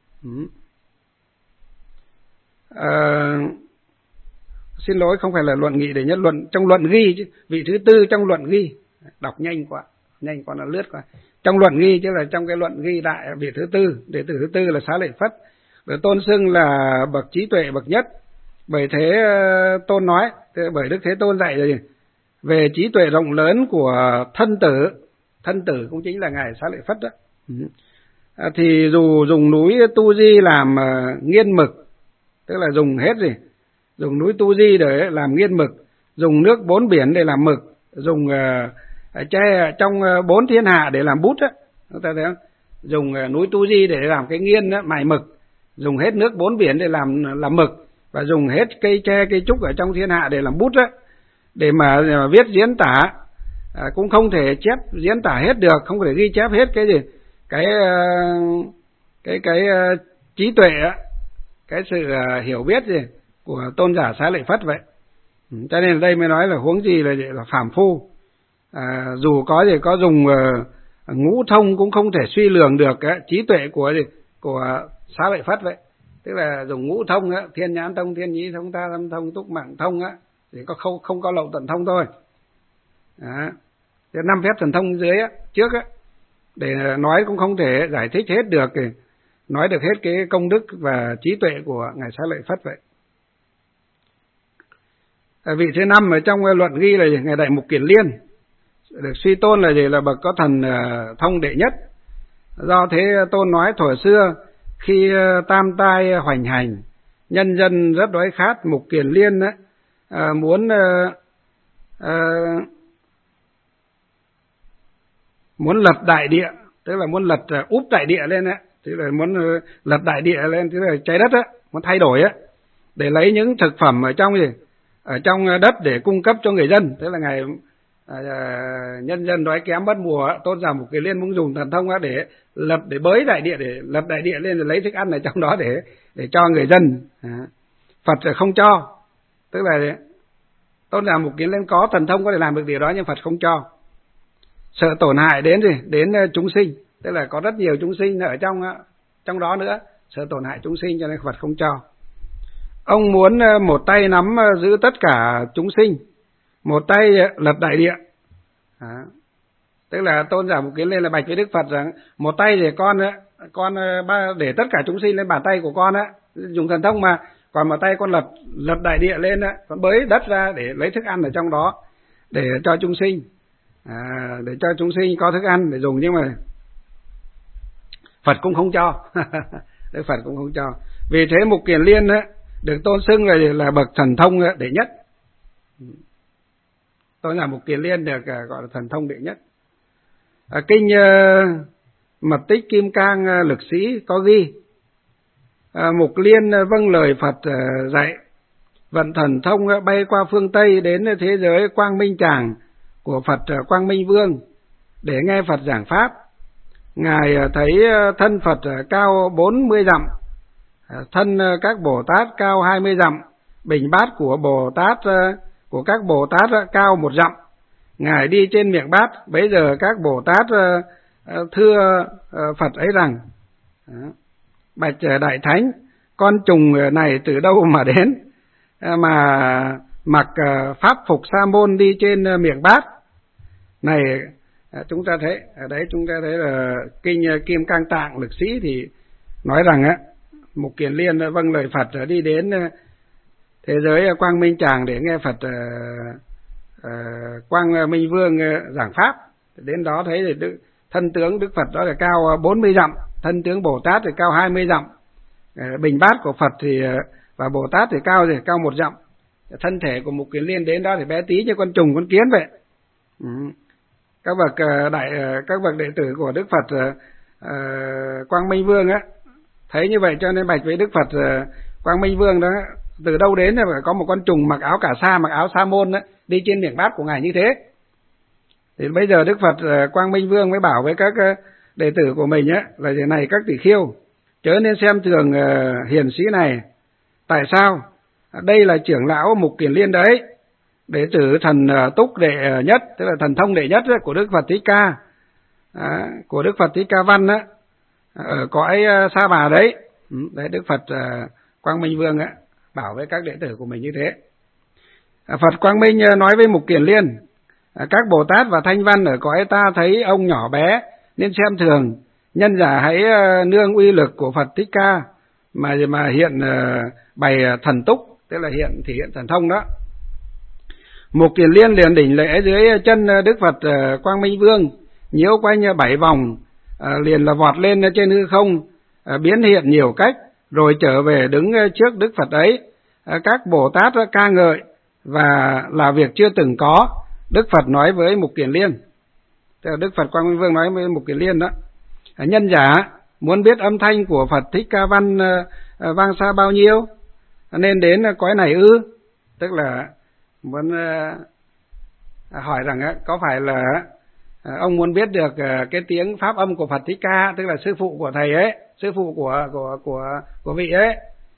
Xin lỗi, không phải là luận nghị đệ nhất, trong luận ghi chứ. Vị thứ tư trong luận ghi, đọc nhanh quá nó lướt qua. Trong luận ghi chứ là trong cái luận ghi đại, vị thứ tư, đệ tử thứ tư là Xá Lợi Phất được tôn xưng là bậc trí tuệ bậc nhất. Bởi thế Tôn nói, bởi Đức Thế Tôn dạy rồi về trí tuệ rộng lớn của thân tử cũng chính là ngài Xá Lợi Phất đó. Thì dù dùng núi Tu Di làm nghiên mực, tức là dùng núi Tu Di để làm nghiên mực, dùng nước 4 biển để làm mực, dùng tre trong 4 thiên hạ để làm bút á, chúng ta thấy không? Dùng núi Tu Di để làm cái nghiên đó, mài mực, dùng hết nước 4 biển để làm mực, và dùng hết cây tre cây trúc ở trong thiên hạ để làm bút á, để mà viết diễn tả. Cũng không thể chép diễn tả hết được, không thể ghi chép hết cái trí tuệ á, cái sự hiểu biết của tôn giả Xá Lợi Phất vậy. Cho nên ở đây mới nói là huống gì là phàm phu. Dù có dùng ngũ thông cũng không thể suy lường được trí tuệ của Xá Lợi Phất vậy. Tức là dùng ngũ thông á, thiên nhãn thông, thiên nhĩ thông, tha tâm thông, túc mạng thông á, thì không có lậu tận thông thôi. Đó. 5 phép thần thông dưới á, trước á, để nói cũng không thể giải thích hết được, nói được hết cái công đức và trí tuệ của ngài Xá Lợi Phất vậy. Vị thứ 5 ở trong luận ghi là ngài Đại Mục Kiền Liên, được suy tôn là bậc có thần thông đệ nhất. Do thế Tôn nói thuở xưa khi tam tai hoành hành, nhân dân rất đói khát, Mục Kiền Liên muốn muốn lật đại địa, tức là muốn lật úp đại địa lên á, tức là muốn lật đại địa lên, tức là trái đất á, muốn thay đổi á, để lấy những thực phẩm ở trong đất để cung cấp cho người dân. Tức là ngày nhân dân đói kém mất mùa, Tôn giả Mục Kiền Liên muốn dùng thần thông để bới đại địa, để lật đại địa lên, để lấy thức ăn ở trong đó để cho người dân. Phật không cho, tức là Tôn giả Mục Kiền Liên có thần thông có thể làm được điều đó, nhưng Phật không cho, sợ tổn hại đến chúng sinh, tức là có rất nhiều chúng sinh ở trong đó nữa, sợ tổn hại chúng sinh, cho nên Phật không cho. Ông muốn một tay nắm giữ tất cả chúng sinh, một tay lật đại địa. Tức là Tôn giả Mục Kiền Liên là bạch với Đức Phật rằng một tay để con để tất cả chúng sinh lên bàn tay của con á, dùng thần thông mà, còn một tay con lật đại địa lên á, con bới đất ra để lấy thức ăn ở trong đó để cho chúng sinh, để cho chúng sinh có thức ăn để dùng. Nhưng mà Phật cũng không cho. Đức Phật cũng không cho. Vì thế Mục Kiền Liên á được tôn xưng là bậc thần thông đệ nhất. Tôi là Mục Kiền Liên được gọi là thần thông đệ nhất. Kinh Mật Tích Kim Cang Lực Sĩ có ghi, Mục Liên vâng lời Phật dạy, vận thần thông bay qua phương Tây đến thế giới Quang Minh Tràng của Phật Quang Minh Vương để nghe Phật giảng pháp. Ngài thấy thân Phật cao 40 dặm, thân các Bồ Tát cao 20 dặm, bình bát của các Bồ Tát cao 1 dặm. Ngài đi trên miệng bát, bấy giờ các Bồ Tát thưa Phật ấy rằng: bạch Đại Thánh, con trùng này từ đâu mà đến mà mặc pháp phục sa môn đi trên miệng bát này? Chúng ta thấy ở đấy, chúng ta thấy là kinh Kim Cang Tạng Lực Sĩ thì nói rằng á, Mục Kiền Liên vâng lời Phật đi đến thế giới Quang Minh Tràng để nghe Phật Quang Minh Vương giảng pháp. Đến đó thấy thì thân tướng Đức Phật đó là cao 40 dặm, thân tướng Bồ Tát thì cao 20 dặm, bình bát của Phật thì và Bồ Tát thì cao 1 dặm. Thân thể của Mục Kiền Liên đến đó thì bé tí như con trùng con kiến vậy. Các bậc đệ tử của Đức Phật Quang Minh Vương á thấy như vậy cho nên bạch với Đức Phật Quang Minh Vương đó, từ đâu đến là phải có một con trùng mặc áo mặc áo sa môn đó, đi trên miệng bát của ngài như thế. Thì bây giờ Đức Phật Quang Minh Vương mới bảo với các đệ tử của mình á là thế này: các tỷ khiêu, chớ nên xem thường hiền sĩ này. Tại sao? Đây là trưởng lão Mục Kiền Liên đấy, đệ tử thần túc đệ nhất, tức là thần thông đệ nhất của Đức Phật Thích Ca, của Đức Phật Thích Ca Văn á, ở cõi Sa Bà đấy. Đấy, Đức Phật Quang Minh Vương á bảo với các đệ tử của mình như thế. Phật Quang Minh nói với Mục Kiền Liên: các Bồ Tát và Thanh Văn ở cõi ta thấy ông nhỏ bé nên xem thường, nhân giả hãy nương uy lực của Phật Thích Ca mà hiện bày thần túc, tức là thể hiện thần thông đó. Mục Kiền Liên liền đỉnh lễ dưới chân Đức Phật Quang Minh Vương, nhiễu quanh 7 vòng, liền là vọt lên trên hư không, biến hiện nhiều cách, rồi trở về đứng trước Đức Phật ấy. Các Bồ Tát ca ngợi và là việc chưa từng có. Đức Phật nói với Mục Kiền Liên, Đức Phật Quang Minh Vương nói với Mục Kiền Liên đó: nhân giả muốn biết âm thanh của Phật Thích Ca Văn vang xa bao nhiêu nên đến cõi này ư? Tức là muốn hỏi rằng có phải là ông muốn biết được cái tiếng pháp âm của Phật Thích Ca, tức là sư phụ của thầy ấy, sư phụ của vị ấy,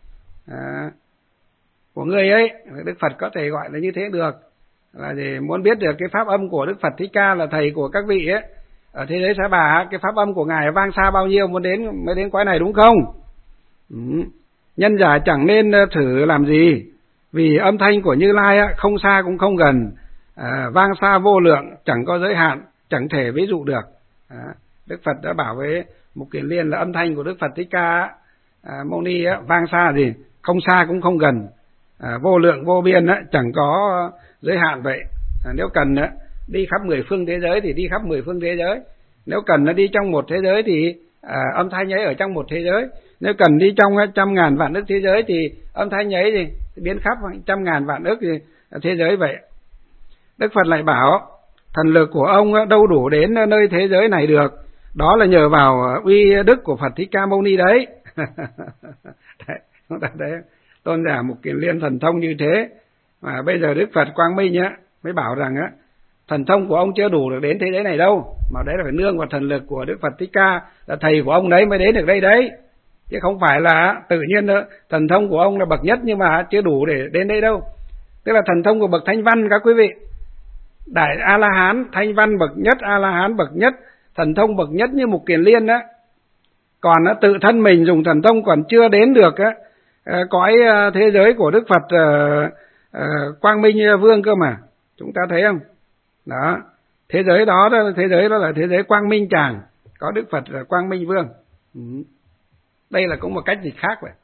của người ấy. Đức Phật có thể gọi là như thế được, là để muốn biết được cái pháp âm của Đức Phật Thích Ca là thầy của các vị ấy ở thế giới Sa Bà, cái pháp âm của ngài vang xa bao nhiêu mới đến cõi này, đúng không? Nhân giả chẳng nên thử làm gì, vì âm thanh của Như Lai không xa cũng không gần, vang xa vô lượng, chẳng có giới hạn, chẳng thể ví dụ được. Đức Phật đã bảo với Mục Kiền Liên là âm thanh của Đức Phật Thích Ca Mâu Ni vang xa gì, không xa cũng không gần, vô lượng vô biên, chẳng có giới hạn vậy. Nếu cần đi khắp 10 phương thế giới thì đi khắp 10 phương thế giới, nếu cần nó đi trong một thế giới thì âm thanh ấy ở trong một thế giới, nếu cần đi trong 100.000 vạn ức thế giới thì âm thanh ấy thì biến khắp 100.000 vạn ức thế giới vậy. Đức Phật lại bảo: thần lực của ông đâu đủ đến nơi thế giới này được. Đó là nhờ vào uy đức của Phật Thích Ca Mâu Ni đấy. Đấy, chúng ta thấy tôn giả Mục Kiền Liên thần thông như thế, mà bây giờ Đức Phật Quang Minh á mới bảo rằng á, thần thông của ông chưa đủ được đến thế giới này đâu, mà đấy là phải nương vào thần lực của Đức Phật Thích Ca, là thầy của ông đấy mới đến được đây đấy, chứ không phải là tự nhiên thần thông của ông là bậc nhất nhưng mà chưa đủ để đến đây đâu. Tức là thần thông của bậc Thanh Văn các quý vị, Đại A La Hán, Thanh Văn bậc nhất, A La Hán bậc nhất, thần thông bậc nhất như Mục Kiền Liên á, còn tự thân mình dùng thần thông còn chưa đến được á cõi thế giới của Đức Phật Quang Minh Vương cơ mà, chúng ta thấy không? Đó, thế giới đó là thế giới Quang Minh Tràng, có Đức Phật là Quang Minh Vương. Đây là cũng một cách dịch khác vậy.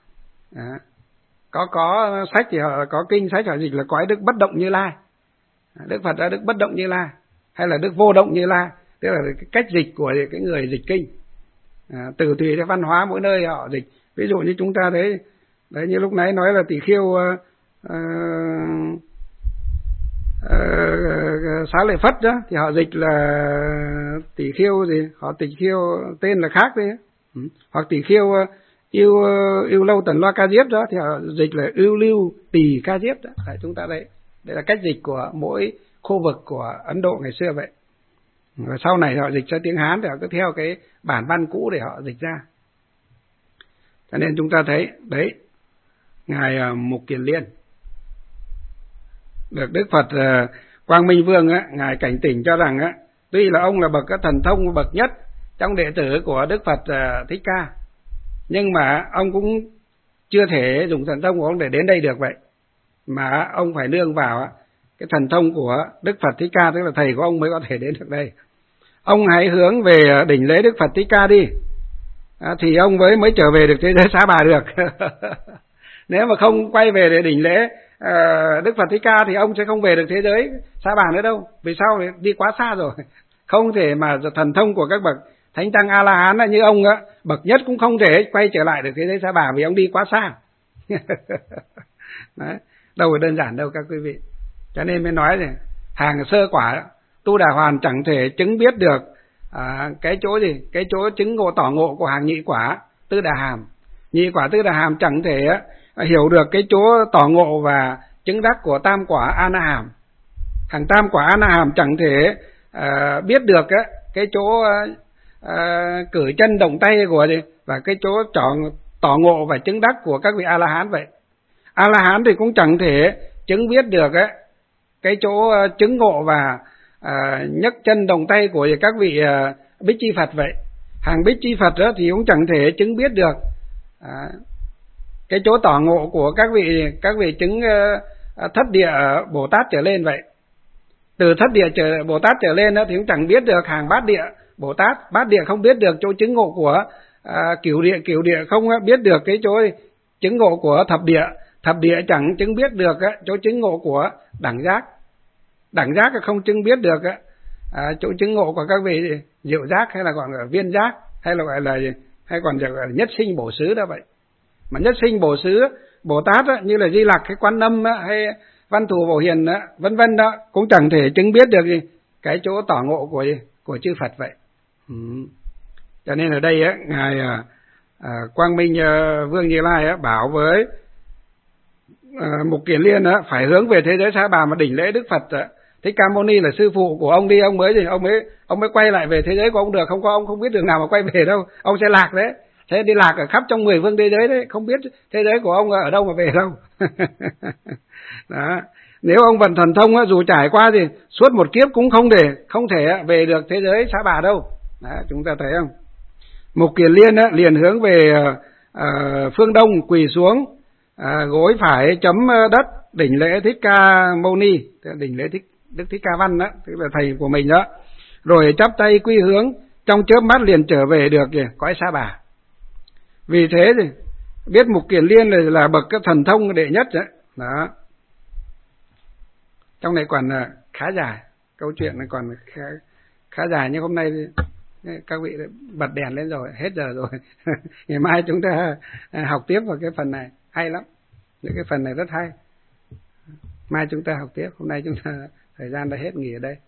Có sách thì họ có kinh sách họ dịch là cõi Đức Bất Động Như Lai. Đức Phật là Đức Bất Động Như Lai hay là Đức Vô Động Như Lai, tức là cái cách dịch của cái người dịch kinh. Từ tùy theo văn hóa mỗi nơi họ dịch. Ví dụ như chúng ta thấy đấy, như lúc nãy nói là Tỷ Khiêu Xá Lợi Phất đó thì họ dịch là Tỷ Khiêu gì, họ Tỷ Khiêu tên là khác đấy. Hoặc Tỷ Khiêu yêu lâu Tần Loa Ca Diếp đó thì họ dịch là ưu lưu Tỳ Ca Diếp đó. Đấy, chúng ta đây là cách dịch của mỗi khu vực của Ấn Độ ngày xưa vậy. Và sau này họ dịch cho tiếng Hán thì họ cứ theo cái bản văn cũ để họ dịch ra. Cho nên chúng ta thấy đấy, ngài Mục Kiền Liên được Đức Phật Quang Minh Vương á, ngài cảnh tỉnh cho rằng á, tuy là ông là bậc thần thông bậc nhất trong đệ tử của Đức Phật Thích Ca, nhưng mà ông cũng chưa thể dùng thần thông của ông để đến đây được vậy, mà ông phải nương vào cái thần thông của Đức Phật Thích Ca, tức là thầy của ông mới có thể đến được đây. Ông hãy hướng về đỉnh lễ Đức Phật Thích Ca đi, thì ông mới trở về được thế giới Xá Bà được. Nếu mà không quay về để đỉnh lễ Đức Phật Thích Ca thì ông sẽ không về được thế giới Xá Bà nữa đâu. Vì sao? Đi quá xa rồi. Không thể mà thần thông của các bậc Thánh Tăng A La Hán như ông á, bậc nhất cũng không thể quay trở lại được thế giới Xá Bà vì ông đi quá xa. Đấy, đâu phải đơn giản đâu các quý vị. Cho nên mới nói này, hàng sơ quả Tu Đà Hoàn chẳng thể chứng biết được cái chỗ gì, cái chỗ chứng ngộ tỏ ngộ của hàng nhị quả Tư Đà Hàm. Nhị quả Tư Đà Hàm chẳng thể hiểu được cái chỗ tỏ ngộ và chứng đắc của tam quả A Na Hàm. Hàng tam quả A Na Hàm chẳng thể biết được cái chỗ cử chân động tay của gì và cái chỗ tỏ ngộ và chứng đắc của các vị A La Hán vậy. A La Hán thì cũng chẳng thể chứng biết được cái chỗ chứng ngộ và nhấc chân đồng tay của các vị Bích Chi Phật vậy. Hàng Bích Chi Phật đó thì cũng chẳng thể chứng biết được cái chỗ tỏ ngộ của các vị chứng thất địa Bồ Tát trở lên vậy. Từ thất địa Bồ Tát trở lên đó thì cũng chẳng biết được hàng bát địa Bồ Tát. Bát địa không biết được chỗ chứng ngộ của cửu địa không biết được cái chỗ chứng ngộ của thập địa. Thập địa chẳng chứng biết được chỗ chứng ngộ của đẳng giác. Đẳng giác không chứng biết được chỗ chứng ngộ của các vị diệu giác hay là gọi là viên giác hay là gọi là hay còn gọi là nhất sinh bổ xứ đó vậy. Mà nhất sinh bổ xứ Bồ Tát như là Di Lặc hay Quan Âm hay Văn Thù Bổ Hiền vân vân đó cũng chẳng thể chứng biết được cái chỗ tỏ ngộ của chư Phật vậy. Cho nên ở đây ngài Quang Minh Vương Như Lai bảo với Mục Kiền Liên phải hướng về thế giới Xá Bà mà đỉnh lễ Đức Phật Thích Ca Mâu Ni là sư phụ của ông đi, ông mới quay lại về thế giới của ông được, không có ông không biết đường nào mà quay về đâu, ông sẽ lạc đấy. Thế đi lạc ở khắp trong 10 phương thế giới đấy, không biết thế giới của ông ở đâu mà về đâu. Đó. Nếu ông vận thần thông dù trải qua thì suốt một kiếp cũng không thể về được thế giới Xá Bà đâu. Đó, chúng ta thấy không? Mục Kiền Liên liền hướng về phương đông quỳ xuống, gối phải chấm đất đỉnh lễ Thích Ca Mâu Ni, đỉnh lễ Đức Thích Ca Văn đó, tức là thầy của mình đó. Rồi chắp tay quy hướng, trong chớp mắt liền trở về được cõi Xá Bà. Vì thế thì biết Mục Kiền Liên là bậc cái thần thông đệ nhất đấy. Đó. Trong này còn khá dài, câu chuyện này còn khá dài, nhưng hôm nay các vị bật đèn lên rồi, hết giờ rồi. Ngày mai chúng ta học tiếp vào cái phần này, hay lắm. Những cái phần này rất hay. Mai chúng ta học tiếp, hôm nay chúng ta thời gian đã hết nghỉ ở đây.